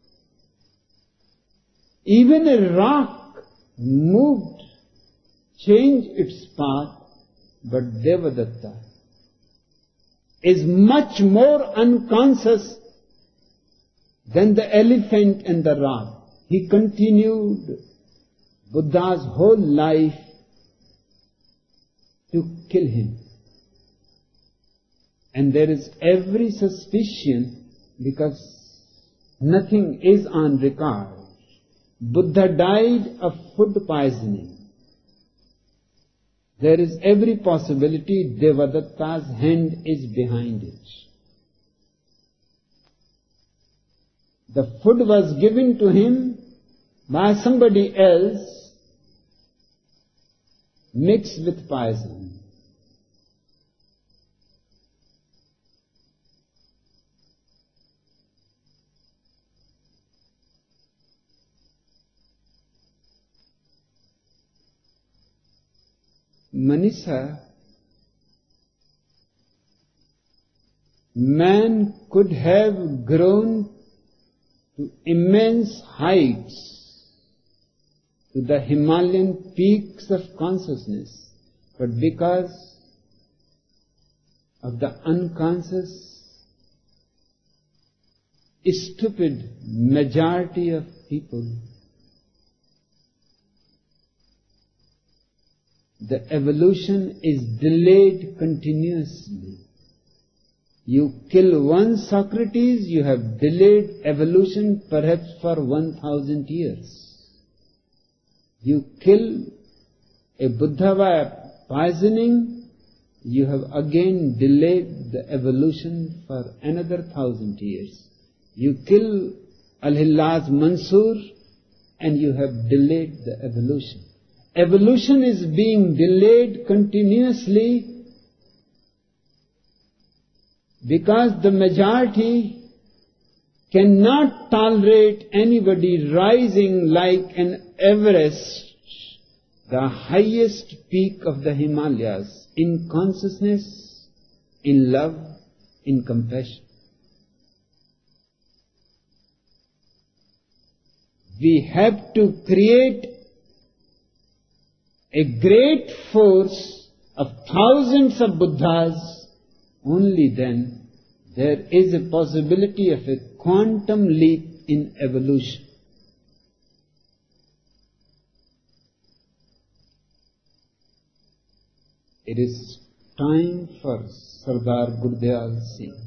Even a rock moved, changed its path, but Devadatta is much more unconscious than the elephant and the rock. He continued Buddha's whole life to kill him. And there is every suspicion, because nothing is on record. Buddha died of food poisoning. There is every possibility Devadatta's hand is behind it. The food was given to him by somebody else mixed with poison. Manisha, man could have grown to immense heights, to the Himalayan peaks of consciousness, but because of the unconscious, stupid majority of people, the evolution is delayed continuously. You kill one Socrates, you have delayed evolution perhaps for one thousand years. You kill a Buddha by poisoning, you have again delayed the evolution for another thousand years. You kill Al-Hillaz Mansur and you have delayed the evolution. Evolution is being delayed continuously because the majority cannot tolerate anybody rising like an Everest, the highest peak of the Himalayas, in consciousness, in love, in compassion. We have to create a great force of thousands of Buddhas. Only then there is a possibility of a quantum leap in evolution. It is time for Sardar Gurdiyal Singh.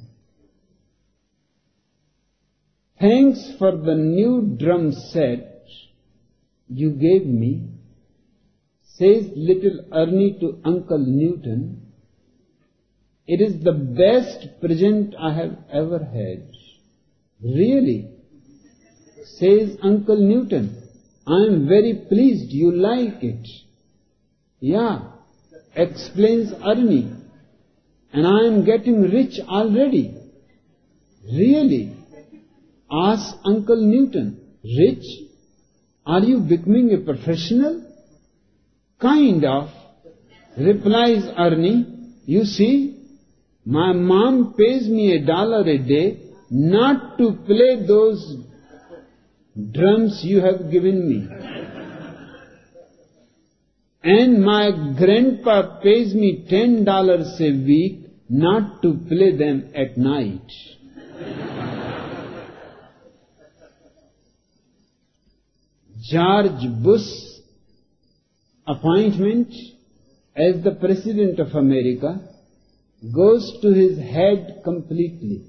Thanks for the new drum set you gave me, says little Ernie to Uncle Newton. It is the best present I have ever had. Really, says Uncle Newton. I am very pleased you like it. Yeah, explains Ernie. And I am getting rich already. Really, asks Uncle Newton. Rich? Are you becoming a professional? Kind of, replies Ernie. You see, my mom pays me a dollar a day not to play those drums you have given me. And my grandpa pays me ten dollars a week not to play them at night. George Bush's appointment as the President of America goes to his head completely.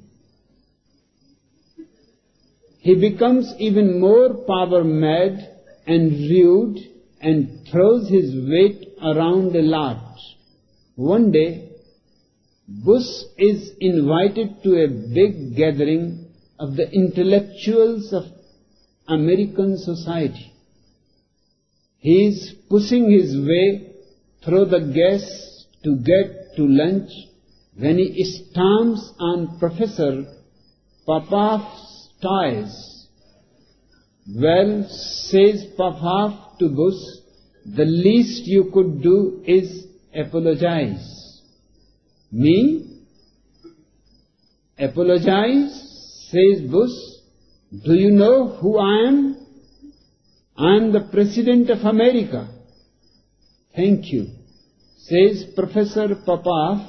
He becomes even more power-mad and rude and throws his weight around a lot. One day, Bush is invited to a big gathering of the intellectuals of American society. He is pushing his way through the guests to get to lunch when he stomps on Professor Popoff's toys. Well, says Popoff to Bush, the least you could do is apologize. Me? Apologize? Says Bush. Do you know who I am? I am the President of America. Thank you, says Professor Popoff.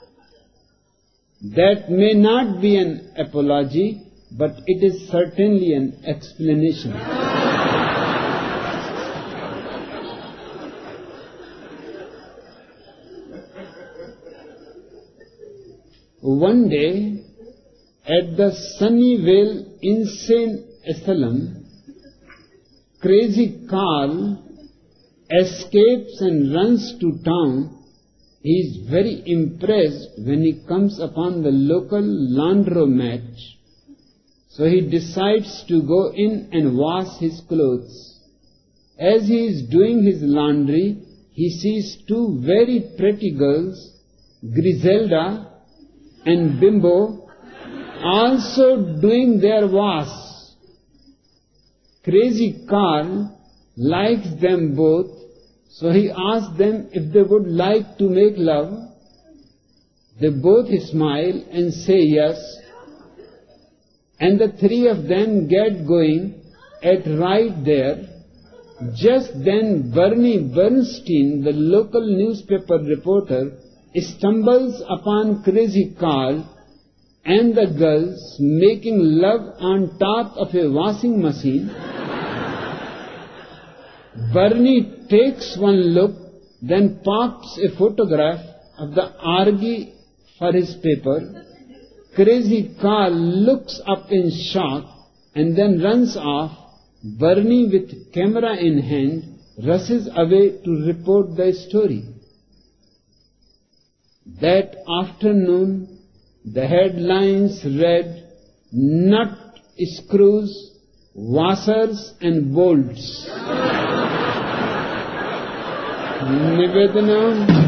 That may not be an apology, but it is certainly an explanation. one day at the Sunnyvale Insane Asylum, Crazy Carl escapes and runs to town. He is very impressed when he comes upon the local laundromat. So he decides to go in and wash his clothes. As he is doing his laundry, he sees two very pretty girls, Griselda and Bimbo, also doing their wash. Crazy Carl likes them both, so he asks them if they would like to make love. They both smile and say yes, and the three of them get going at right there. Just then Bernie Bernstein, the local newspaper reporter, stumbles upon Crazy Carl and the girls making love on top of a washing machine. Bernie takes one look, then pops a photograph of the orgy for his paper. Crazy Carl looks up in shock and then runs off. Bernie, with camera in hand, rushes away to report the story. That afternoon, the headlines read, "Nut screws, washers and bolts." Nivedana.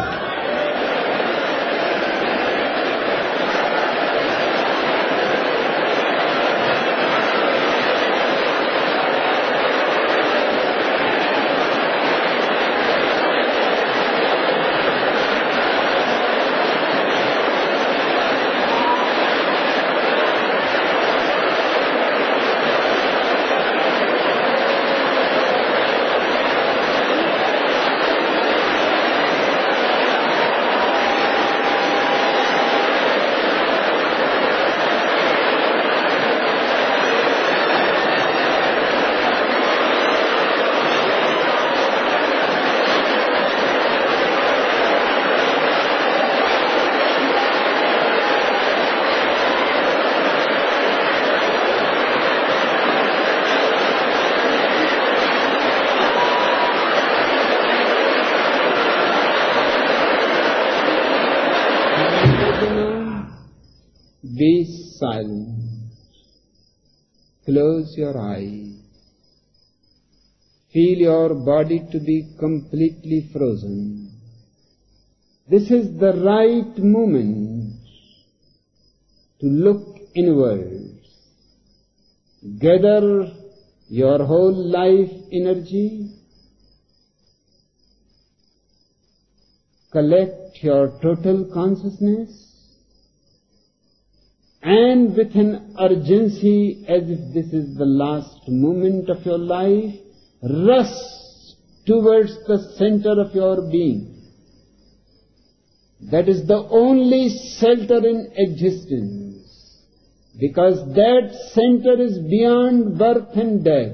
Be silent. Close your eyes. Feel your body to be completely frozen. This is the right moment to look inwards. Gather your whole life energy. Collect your total consciousness. And with an urgency, as if this is the last moment of your life, rush towards the center of your being. That is the only shelter in existence, because that center is beyond birth and death.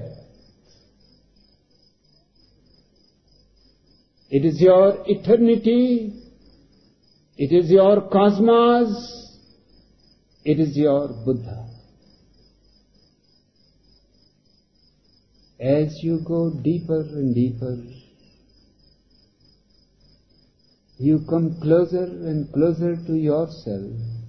It is your eternity, it is your cosmos, it is your Buddha. As you go deeper and deeper, you come closer and closer to yourself.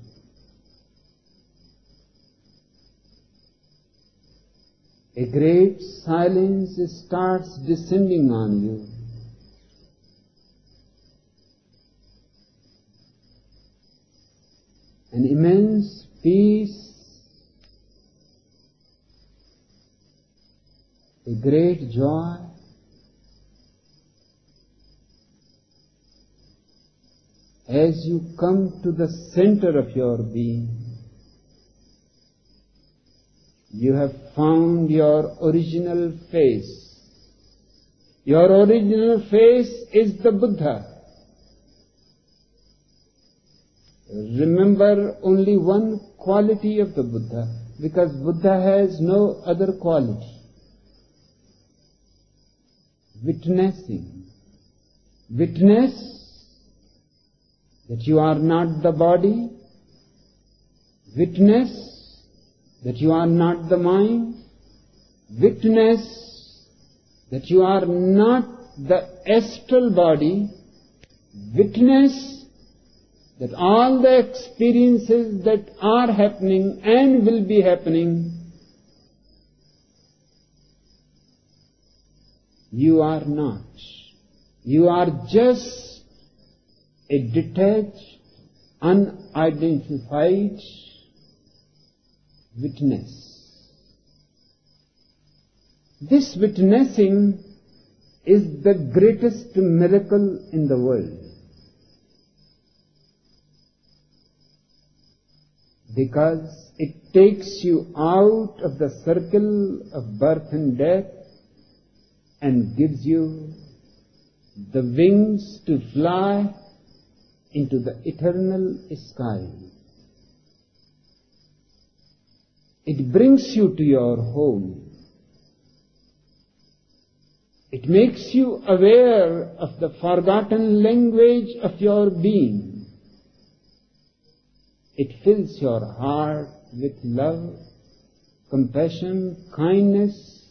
A great silence starts descending on you. An immense peace, a great joy, as you come to the center of your being. You have found your original face. Your original face is the Buddha. Remember only one quality of the Buddha, because Buddha has no other quality. Witnessing. Witness that you are not the body, Witness that you are not the mind. Witness that you are not the astral body. Witness that all the experiences that are happening and will be happening, you are not. You are just a detached, unidentified witness. This witnessing is the greatest miracle in the world. Because it takes you out of the circle of birth and death and gives you the wings to fly into the eternal sky. It brings you to your home. It makes you aware of the forgotten language of your being. It fills your heart with love, compassion, kindness.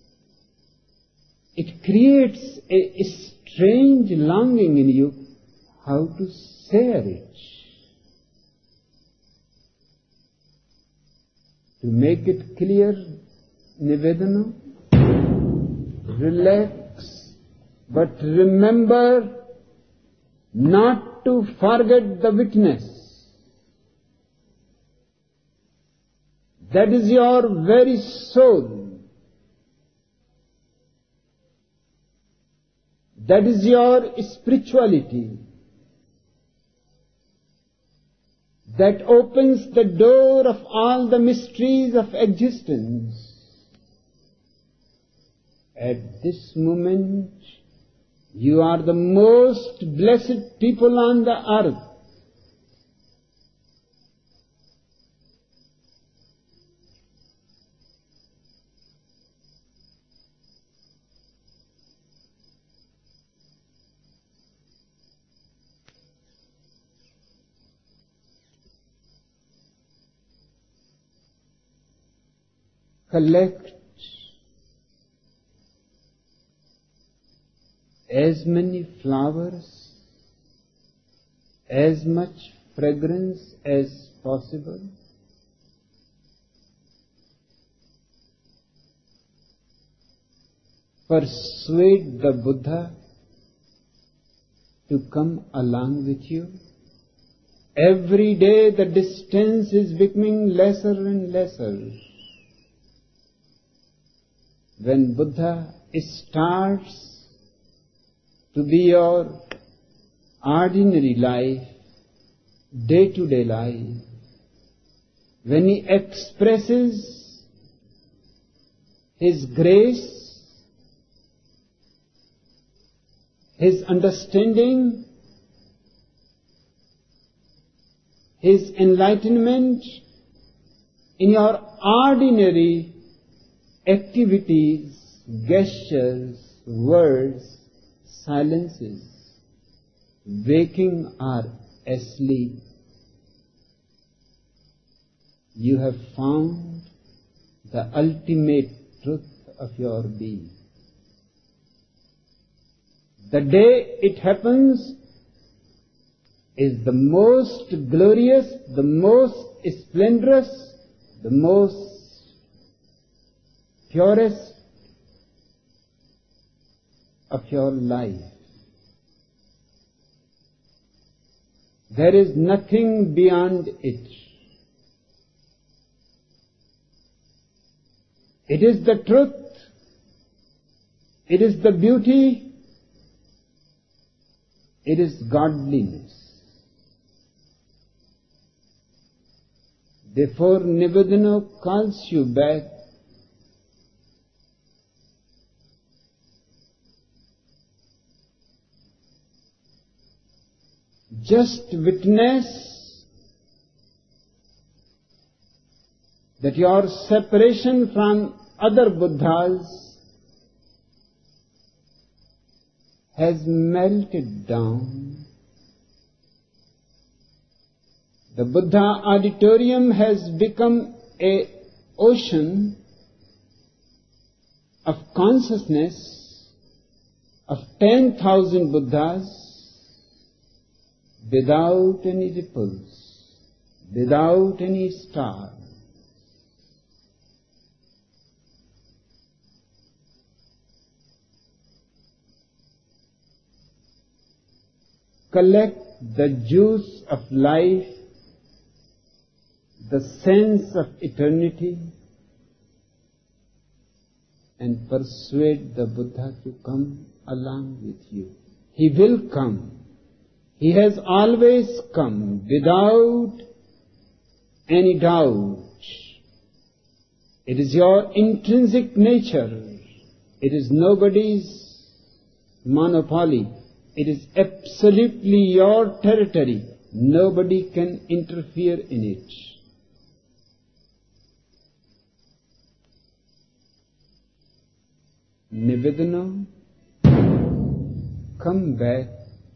It creates a strange longing in you how to share it. To make it clear, Nivedana, relax, but remember not to forget the witness. That is your very soul. That is your spirituality. That opens the door of all the mysteries of existence. At this moment, you are the most blessed people on the earth. Collect as many flowers, as much fragrance as possible. Persuade the Buddha to come along with you. Every day the distance is becoming lesser and lesser. When Buddha starts to be your ordinary life, day-to-day life, when he expresses his grace, his understanding, his enlightenment in your ordinary activities, gestures, words, silences, waking or asleep, you have found the ultimate truth of your being. The day it happens is the most glorious, the most splendorous, the most purest of your life. There is nothing beyond it. It is the truth. It is the beauty. It is godliness. Therefore, Nivedana calls you back just witness that your separation from other Buddhas has melted down. The Buddha auditorium has become an ocean of consciousness of ten thousand Buddhas without any ripples, without any star. Collect the juice of life, the sense of eternity, and persuade the Buddha to come along with you. He will come. He has always come without any doubt. It is your intrinsic nature. It is nobody's monopoly. It is absolutely your territory. Nobody can interfere in it. Nivedana, come back.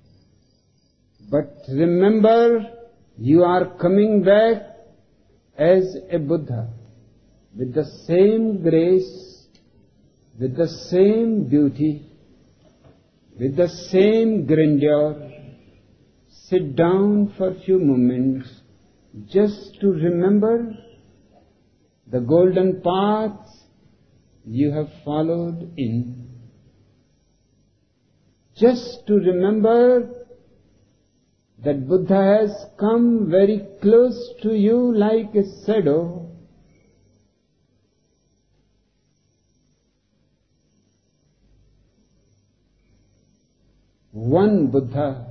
But remember, you are coming back as a Buddha, with the same grace, with the same beauty, with the same grandeur. Sit down for a few moments just to remember the golden path you have followed in. Just to remember that Buddha has come very close to you like a shadow. One Buddha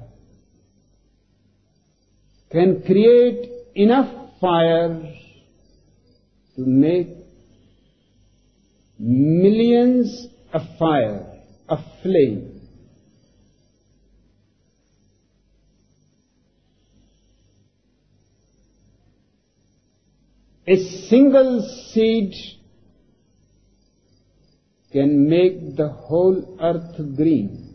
can create enough fire to make millions of fire, of flame. A single seed can make the whole earth green.